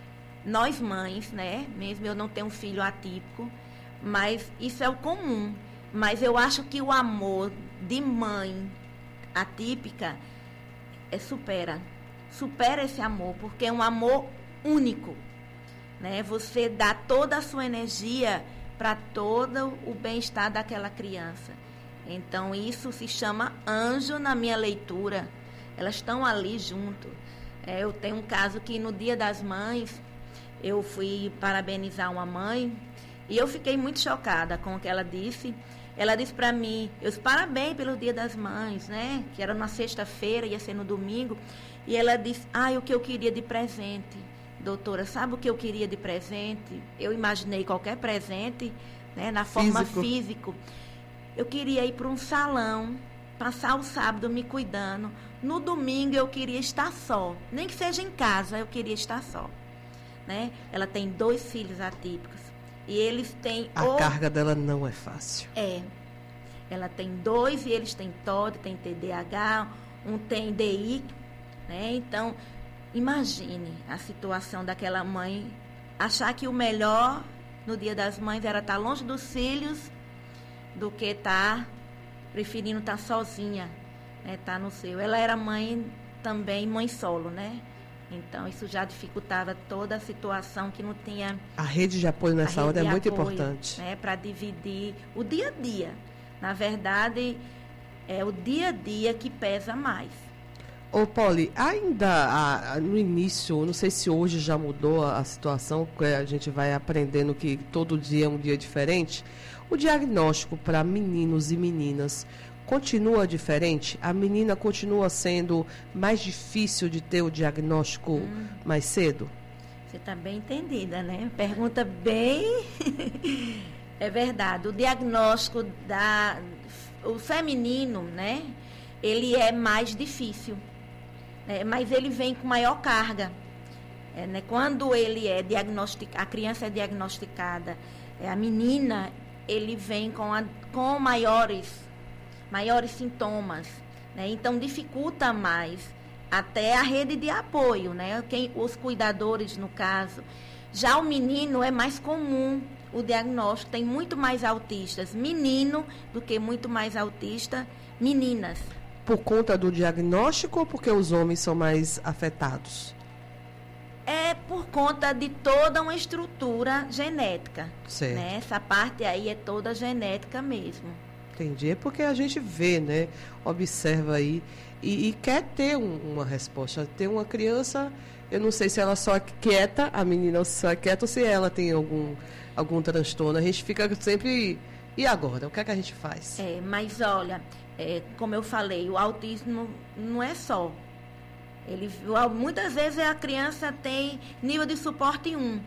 Nós mães, né? Mesmo eu não tenho um filho atípico, mas isso é o comum. Mas eu acho que o amor de mãe atípica é, supera. Supera esse amor, porque é um amor único. Né? Você dá toda a sua energia para todo o bem-estar daquela criança. Então, isso se chama anjo na minha leitura. Elas estão ali junto. É, eu tenho um caso que no Dia das Mães, eu fui parabenizar uma mãe e eu fiquei muito chocada com o que ela disse. Ela disse para mim, eu disse, parabéns pelo Dia das Mães, né? Que era na sexta-feira, ia ser no domingo. E ela disse, ah, o que eu queria de presente. Doutora, sabe o que eu queria de presente? Eu imaginei qualquer presente, né, na forma físico. físico. Eu queria ir para um salão, passar o sábado me cuidando. No domingo eu queria estar só. Nem que seja em casa, eu queria estar só. Né? Ela tem dois filhos atípicos. E eles têm... A o... carga dela não é fácil. É. Ela tem dois e eles têm T O D, tem T D A H, um tem D I. Né? Então... imagine a situação daquela mãe, achar que o melhor no Dia das Mães era estar longe dos filhos do que estar preferindo estar sozinha, né, estar no seu. Ela era mãe também, mãe solo, né? Então, isso já dificultava toda a situação que não tinha... A rede de apoio nessa hora é muito apoio, importante. Né, para dividir o dia a dia. Na verdade, é o dia a dia que pesa mais. Ô, Polly, ainda a, no início, não sei se hoje já mudou a, a situação, a gente vai aprendendo que todo dia é um dia diferente, o diagnóstico para meninos e meninas continua diferente? A menina continua sendo mais difícil de ter o diagnóstico hum. mais cedo? Você está bem entendida, né? Pergunta bem... É verdade, o diagnóstico da... o feminino, né? Ele é mais difícil. É, mas ele vem com maior carga. É, né? Quando ele é diagnosticado, a criança é diagnosticada É, a menina, ele vem com, a, com maiores, maiores sintomas, né? Então dificulta mais até a rede de apoio, né? Quem, os cuidadores, no caso. Já o menino é mais comum o diagnóstico, tem muito mais autistas menino do que muito mais autista meninas. Por conta do diagnóstico ou porque os homens são mais afetados? É por conta de toda uma estrutura genética. Certo. Né? Essa parte aí é toda genética mesmo. Entendi. É porque a gente vê, né? Observa aí e, e quer ter um, uma resposta. Ter uma criança, eu não sei se ela só é quieta, a menina só é quieta ou se ela tem algum, algum transtorno. A gente fica sempre... E agora? O que é que a gente faz? É, mas olha, é, como eu falei, o autismo não é só. Ele, muitas vezes a criança tem nível de suporte um,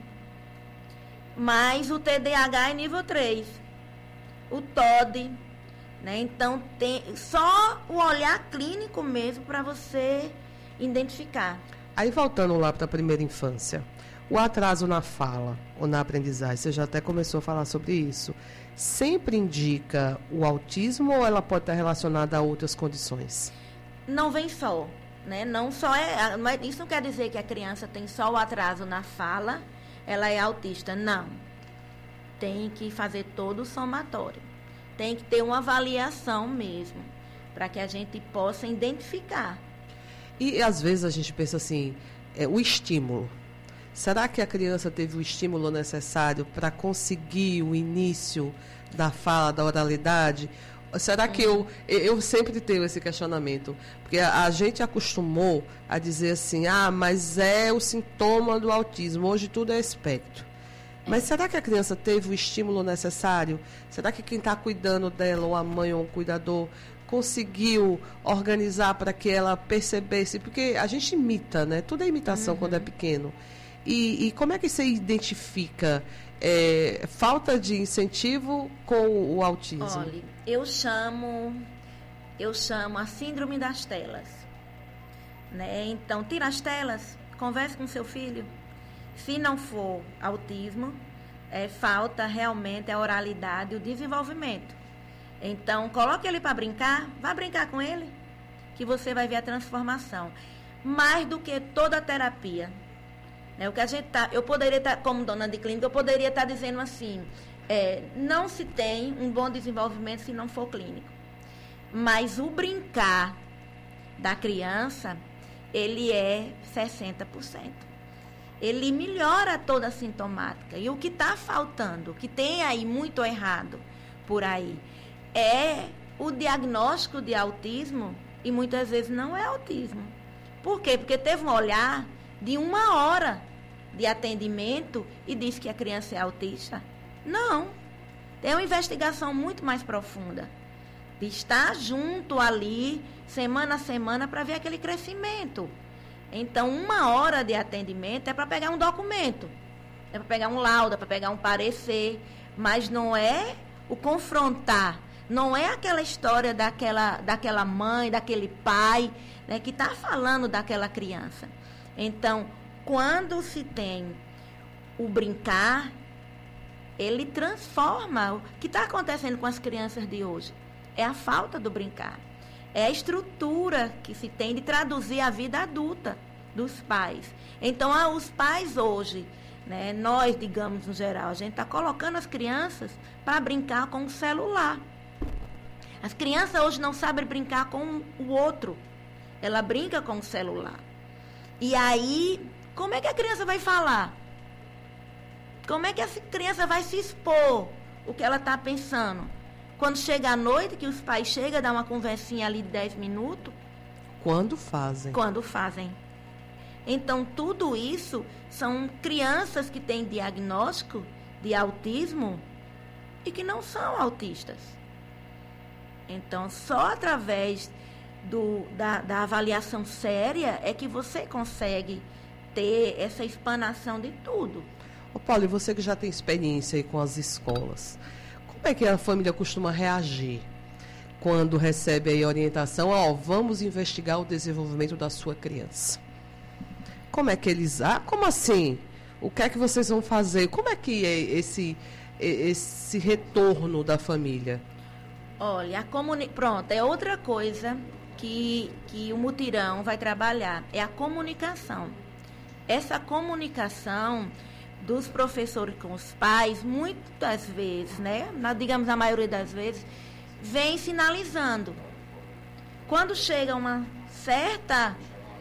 mas o T D A H é nível três, o T O D, né? Então tem só o olhar clínico mesmo para você identificar. Aí voltando lá para a primeira infância, o atraso na fala ou na aprendizagem, você já até começou a falar sobre isso, sempre indica o autismo ou ela pode estar relacionada a outras condições? Não vem só. Né? Não só é, isso não quer dizer que a criança tem só o atraso na fala, ela é autista. Não. Tem que fazer todo o somatório. Tem que ter uma avaliação mesmo, para que a gente possa identificar. E às vezes a gente pensa assim, é, o estímulo. Será que a criança teve o estímulo necessário para conseguir o início da fala, da oralidade? Será que eu, eu sempre tenho esse questionamento? Porque a, a gente acostumou a dizer assim, ah, mas é o sintoma do autismo, hoje tudo é espectro. Mas será que a criança teve o estímulo necessário? Será que quem está cuidando dela, ou a mãe ou o cuidador, conseguiu organizar para que ela percebesse? Porque a gente imita, né? Tudo é imitação uhum. quando é pequeno. E, e como é que você identifica é, falta de incentivo com o autismo? Olha, eu chamo, eu chamo a síndrome das telas. Né? Então, tira as telas, converse com seu filho. Se não for autismo, é, falta realmente a oralidade e o desenvolvimento. Então, coloque ele para brincar, vá brincar com ele, que você vai ver a transformação. Mais do que toda a terapia. Né? O que a gente tá, eu poderia estar, tá, como dona de clínica, eu poderia estar tá dizendo assim, é, não se tem um bom desenvolvimento se não for clínico. Mas o brincar da criança, ele é sessenta por cento. Ele melhora toda a sintomática. E o que está faltando, o que tem aí muito errado por aí, é o diagnóstico de autismo, e muitas vezes não é autismo. Por quê? Porque teve um olhar de uma hora de atendimento e disse que a criança é autista. Não. Tem uma investigação muito mais profunda. De estar junto ali, semana a semana, para ver aquele crescimento. Então, uma hora de atendimento é para pegar um documento, é para pegar um laudo, é para pegar um parecer, mas não é o confrontar, não é aquela história daquela, daquela mãe, daquele pai, né, que está falando daquela criança. Então, quando se tem o brincar, ele transforma. O que está acontecendo com as crianças de hoje é a falta do brincar. É a estrutura que se tem de traduzir a vida adulta dos pais. Então, ah, os pais hoje, né, nós, digamos, no geral, a gente está colocando as crianças para brincar com o celular. As crianças hoje não sabem brincar com o outro. Ela brinca com o celular. E aí, como é que a criança vai falar? Como é que essa criança vai se expor o que ela está pensando? Quando chega à noite, que os pais chegam, dá uma conversinha ali de dez minutos. Quando fazem. Quando fazem. Então, tudo isso são crianças que têm diagnóstico de autismo e que não são autistas. Então, só através do, da, da avaliação séria é que você consegue ter essa explanação de tudo. Ô Paulo, e você que já tem experiência aí com as escolas, como é que a família costuma reagir quando recebe aí a orientação, ó, oh, vamos investigar o desenvolvimento da sua criança? Como é que eles... Ah, como assim? O que é que vocês vão fazer? Como é que é esse, esse retorno da família? Olha, a comuni... pronto, é outra coisa que, que o mutirão vai trabalhar, é a comunicação. Essa comunicação dos professores com os pais, muitas vezes, né, na, digamos a maioria das vezes, vem sinalizando. Quando chega uma certa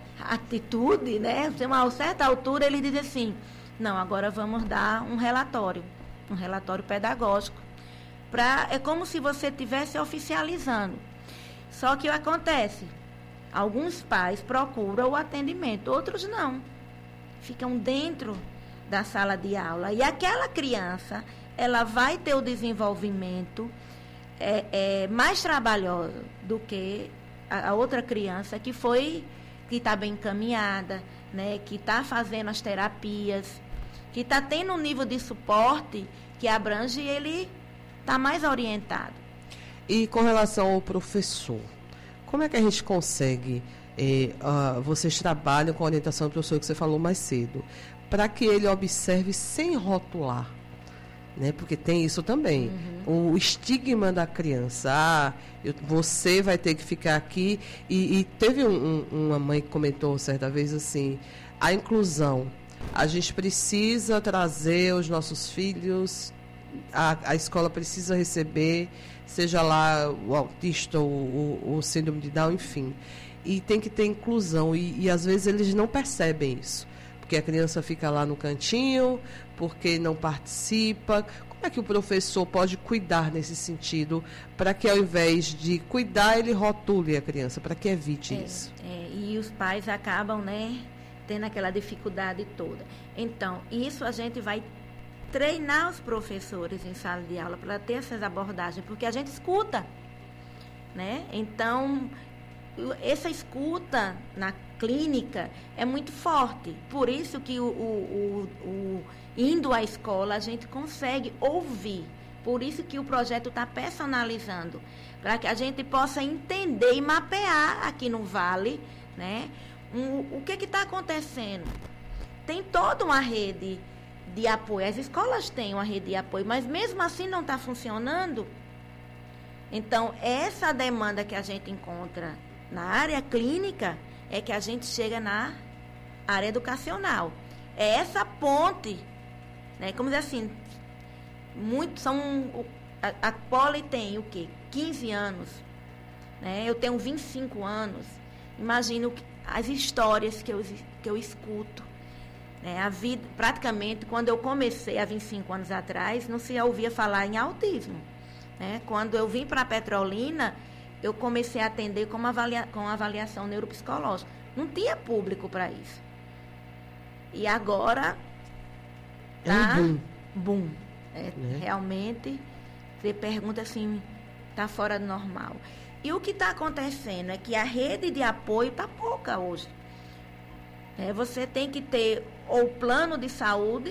atitude, né, uma certa altura, ele diz assim, não, agora vamos dar um relatório, um relatório pedagógico. Pra, é como se você estivesse oficializando. Só que o que acontece? Alguns pais procuram o atendimento, outros não. Ficam dentro da sala de aula. E aquela criança, ela vai ter o desenvolvimento é, é, mais trabalhoso do que a, a outra criança que foi, que está bem encaminhada, né, que está fazendo as terapias, que está tendo um nível de suporte que abrange ele está mais orientado. E com relação ao professor, como é que a gente consegue, eh, uh, vocês trabalham com a orientação do professor que você falou mais cedo, para que ele observe sem rotular, né? Porque tem isso também, uhum. o estigma da criança, ah, eu, você vai ter que ficar aqui, e, e teve um, um, uma mãe que comentou certa vez assim, a inclusão, a gente precisa trazer os nossos filhos, A, a escola precisa receber, seja lá o autista, o, o, o síndrome de Down, enfim. E tem que ter inclusão. E, e às vezes eles não percebem isso. Porque a criança fica lá no cantinho, porque não participa. Como é que o professor pode cuidar nesse sentido, para que ao invés de cuidar, ele rotule a criança, para que evite é, isso? É, e os pais acabam, né, tendo aquela dificuldade toda. Então, isso a gente vai treinar os professores em sala de aula para ter essas abordagens, porque a gente escuta, né? Então, essa escuta na clínica é muito forte. Por isso que o, o, o, o indo à escola a gente consegue ouvir. Por isso que o projeto está personalizando, para que a gente possa entender e mapear aqui no Vale, né? Um, o que está acontecendo? Tem toda uma rede de apoio. As escolas têm uma rede de apoio, mas mesmo assim não está funcionando. Então, essa demanda que a gente encontra na área clínica é que a gente chega na área educacional. É essa ponte, né? Como dizer assim, muito, são, a, a Poli tem o quê? quinze anos. Né? Eu tenho vinte e cinco anos. Imagino as histórias que eu, que eu escuto. É, a vida, praticamente, quando eu comecei há vinte e cinco anos atrás, não se ouvia falar em autismo. Né? Quando eu vim para Petrolina, eu comecei a atender com, avalia, com avaliação neuropsicológica. Não tinha público para isso. E agora tá é um boom. boom. É, né? Realmente, você pergunta assim, está fora do normal. E o que está acontecendo é que a rede de apoio está pouca hoje. É, você tem que ter ou plano de saúde,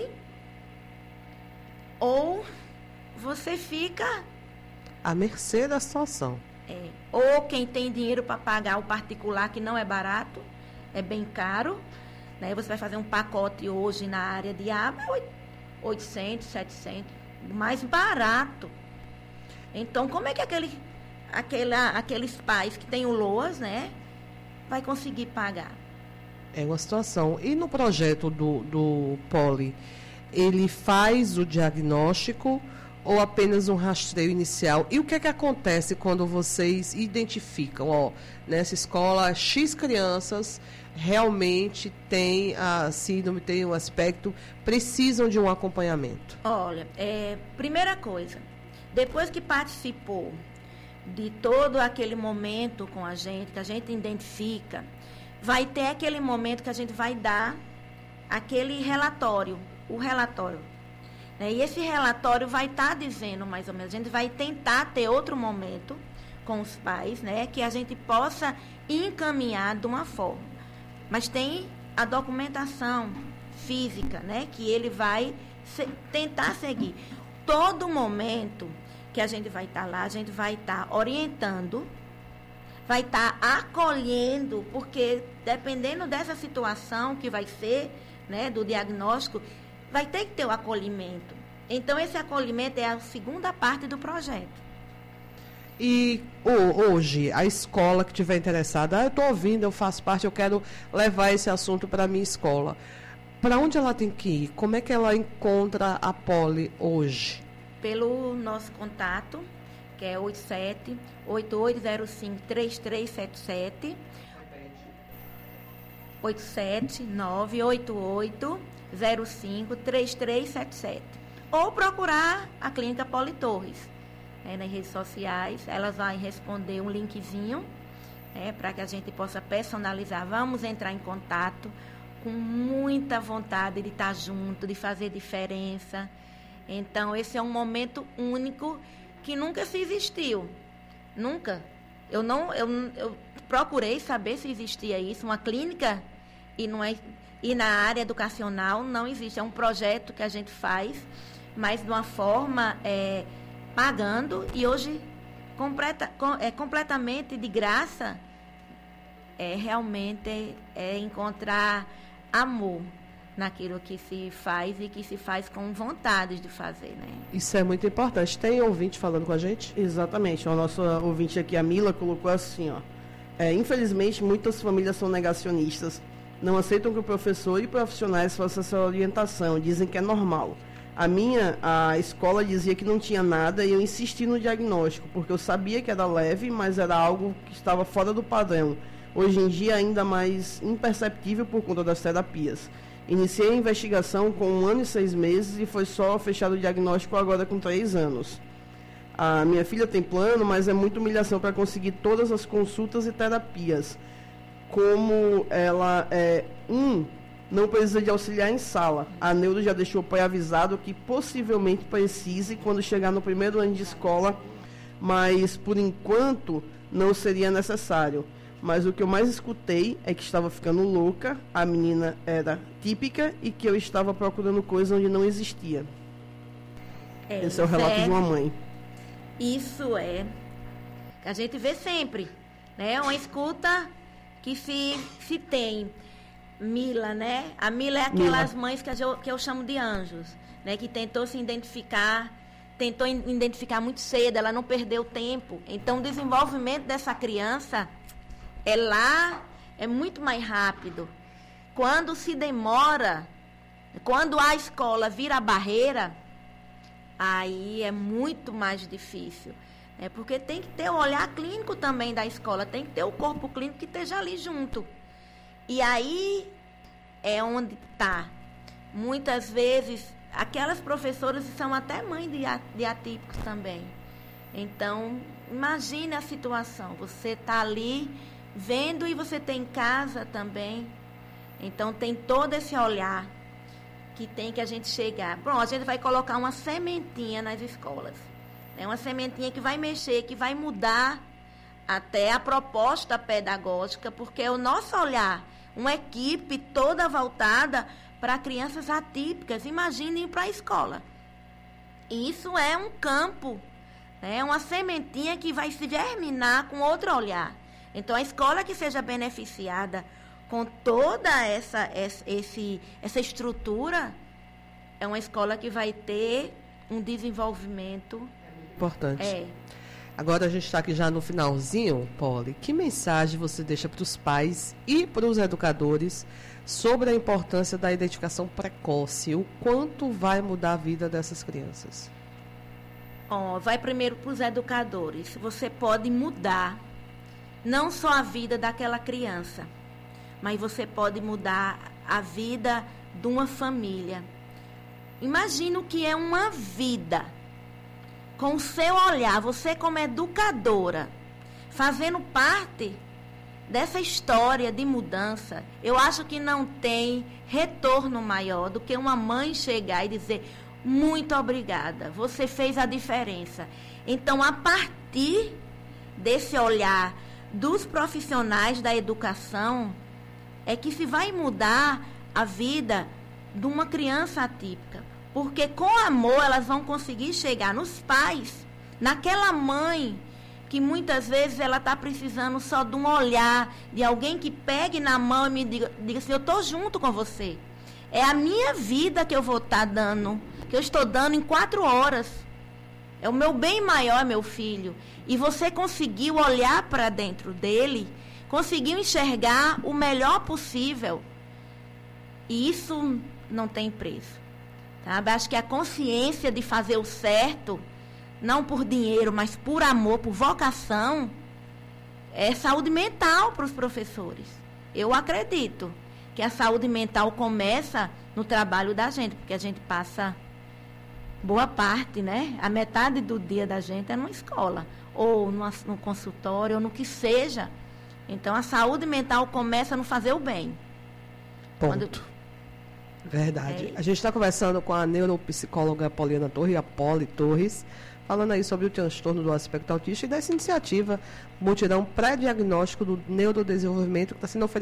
ou você fica à mercê da situação. É, ou quem tem dinheiro para pagar o particular, que não é barato, é bem caro, né? Você vai fazer um pacote hoje na área de aba, oitocentos, setecentos, mais barato. Então, como é que aquele, aquela, aqueles pais que têm o LOAS, né, vai conseguir pagar? É uma situação. E no projeto do, do Poli, ele faz o diagnóstico ou apenas um rastreio inicial? E o que é que acontece quando vocês identificam, ó, nessa escola, X crianças realmente têm a síndrome, têm um aspecto, precisam de um acompanhamento? Olha, é, primeira coisa, depois que participou de todo aquele momento com a gente, que a gente identifica, vai ter aquele momento que a gente vai dar aquele relatório, o relatório. Né? E esse relatório vai estar tá dizendo, mais ou menos, a gente vai tentar ter outro momento com os pais, né, que a gente possa encaminhar de uma forma. Mas tem a documentação física, né, que ele vai se, tentar seguir. Todo momento que a gente vai estar tá lá, a gente vai estar tá orientando, vai estar tá acolhendo, porque dependendo dessa situação que vai ser, né, do diagnóstico, vai ter que ter o acolhimento. Então, esse acolhimento é a segunda parte do projeto. E oh, hoje, a escola que estiver interessada, ah, eu estou ouvindo, eu faço parte, eu quero levar esse assunto para a minha escola. Para onde ela tem que ir? Como é que ela encontra a Poli hoje? Pelo nosso contato, que é oito sete oito oito zero cinco três três sete sete, oito sete nove oito oito zero cinco três três sete sete. Ou procurar a Clínica Poli Torres. É, nas redes sociais, elas vão responder um linkzinho, é, para que a gente possa personalizar. Vamos entrar em contato com muita vontade de estar junto, de fazer diferença. Então, esse é um momento único que nunca se existiu. Nunca. Eu, não, eu, eu procurei saber se existia isso, uma clínica, e, não é, e na área educacional não existe. É um projeto que a gente faz, mas de uma forma... É, pagando, e hoje completa, com, é completamente de graça. É realmente é encontrar amor naquilo que se faz e que se faz com vontade de fazer, né? Isso é muito importante. Tem ouvinte falando com a gente? Exatamente. A nossa ouvinte aqui, a Mila, colocou assim, ó. É, infelizmente, muitas famílias são negacionistas. Não aceitam que o professor e profissionais façam essa orientação. Dizem que é normal. A minha, a escola dizia que não tinha nada e eu insisti no diagnóstico, porque eu sabia que era leve, mas era algo que estava fora do padrão. Hoje em dia, ainda mais imperceptível por conta das terapias. Iniciei a investigação com um ano e seis meses e foi só fechado o diagnóstico agora com três anos. A minha filha tem plano, mas é muita humilhação para conseguir todas as consultas e terapias. Como ela é um... não precisa de auxiliar em sala. A neuro já deixou o pai avisado que possivelmente precise quando chegar no primeiro ano de escola, mas por enquanto não seria necessário. Mas o que eu mais escutei é que estava ficando louca, a menina era típica e que eu estava procurando coisa onde não existia. É, Esse é o relato é, de uma mãe. Isso é que a gente vê sempre, né? Uma escuta que se, se tem. Mila, né? A Mila é aquelas Mila. mães que eu, que eu chamo de anjos, né? Que tentou se identificar, tentou identificar muito cedo, ela não perdeu tempo. Então, o desenvolvimento dessa criança é lá, é muito mais rápido. Quando se demora, quando a escola vira barreira, aí é muito mais difícil. Né? Porque tem que ter o olhar clínico também da escola, tem que ter o corpo clínico que esteja ali junto. E aí é onde está. Muitas vezes, aquelas professoras são até mães de, de atípicos também. Então, imagine a situação. Você está ali vendo e você tem em casa também. Então, tem todo esse olhar que tem que a gente chegar. Bom, a gente vai colocar uma sementinha nas escolas. É uma sementinha que vai mexer, que vai mudar até a proposta pedagógica, porque é o nosso olhar, uma equipe toda voltada para crianças atípicas. Imagine ir para a escola. Isso é um campo, é uma sementinha que vai se germinar com outro olhar. Então, a escola que seja beneficiada com toda essa, essa, esse, essa estrutura é uma escola que vai ter um desenvolvimento importante. É. Agora a gente está aqui já no finalzinho, Poli. Que mensagem você deixa para os pais e para os educadores sobre a importância da identificação precoce? O quanto vai mudar a vida dessas crianças? Oh, vai primeiro para os educadores. Você pode mudar não só a vida daquela criança, mas você pode mudar a vida de uma família. Imagina o que é uma vida. Com o seu olhar, você como educadora, fazendo parte dessa história de mudança, eu acho que não tem retorno maior do que uma mãe chegar e dizer: muito obrigada, você fez a diferença. Então, a partir desse olhar dos profissionais da educação, é que se vai mudar a vida de uma criança atípica. Porque com amor elas vão conseguir chegar nos pais, naquela mãe que muitas vezes ela está precisando só de um olhar, de alguém que pegue na mão e me diga, diga assim: eu estou junto com você. É a minha vida que eu vou estar tá dando que eu estou dando em quatro horas. É o meu bem maior, meu filho. E você conseguiu olhar para dentro dele, conseguiu enxergar o melhor possível. E isso não tem preço. Sabe? Acho que a consciência de fazer o certo, não por dinheiro, mas por amor, por vocação, é saúde mental para os professores. Eu acredito que a saúde mental começa no trabalho da gente, porque a gente passa boa parte, né? A metade do dia da gente é numa escola, ou numa, no consultório, ou no que seja. Então, a saúde mental começa no fazer o bem. Ponto. Quando... Verdade. É. A gente está conversando com a neuropsicóloga Poliana Torres, a Poli Torres, falando aí sobre o transtorno do aspecto autista e dessa iniciativa Mutirão Pré-Diagnóstico do Neurodesenvolvimento que está sendo oferecido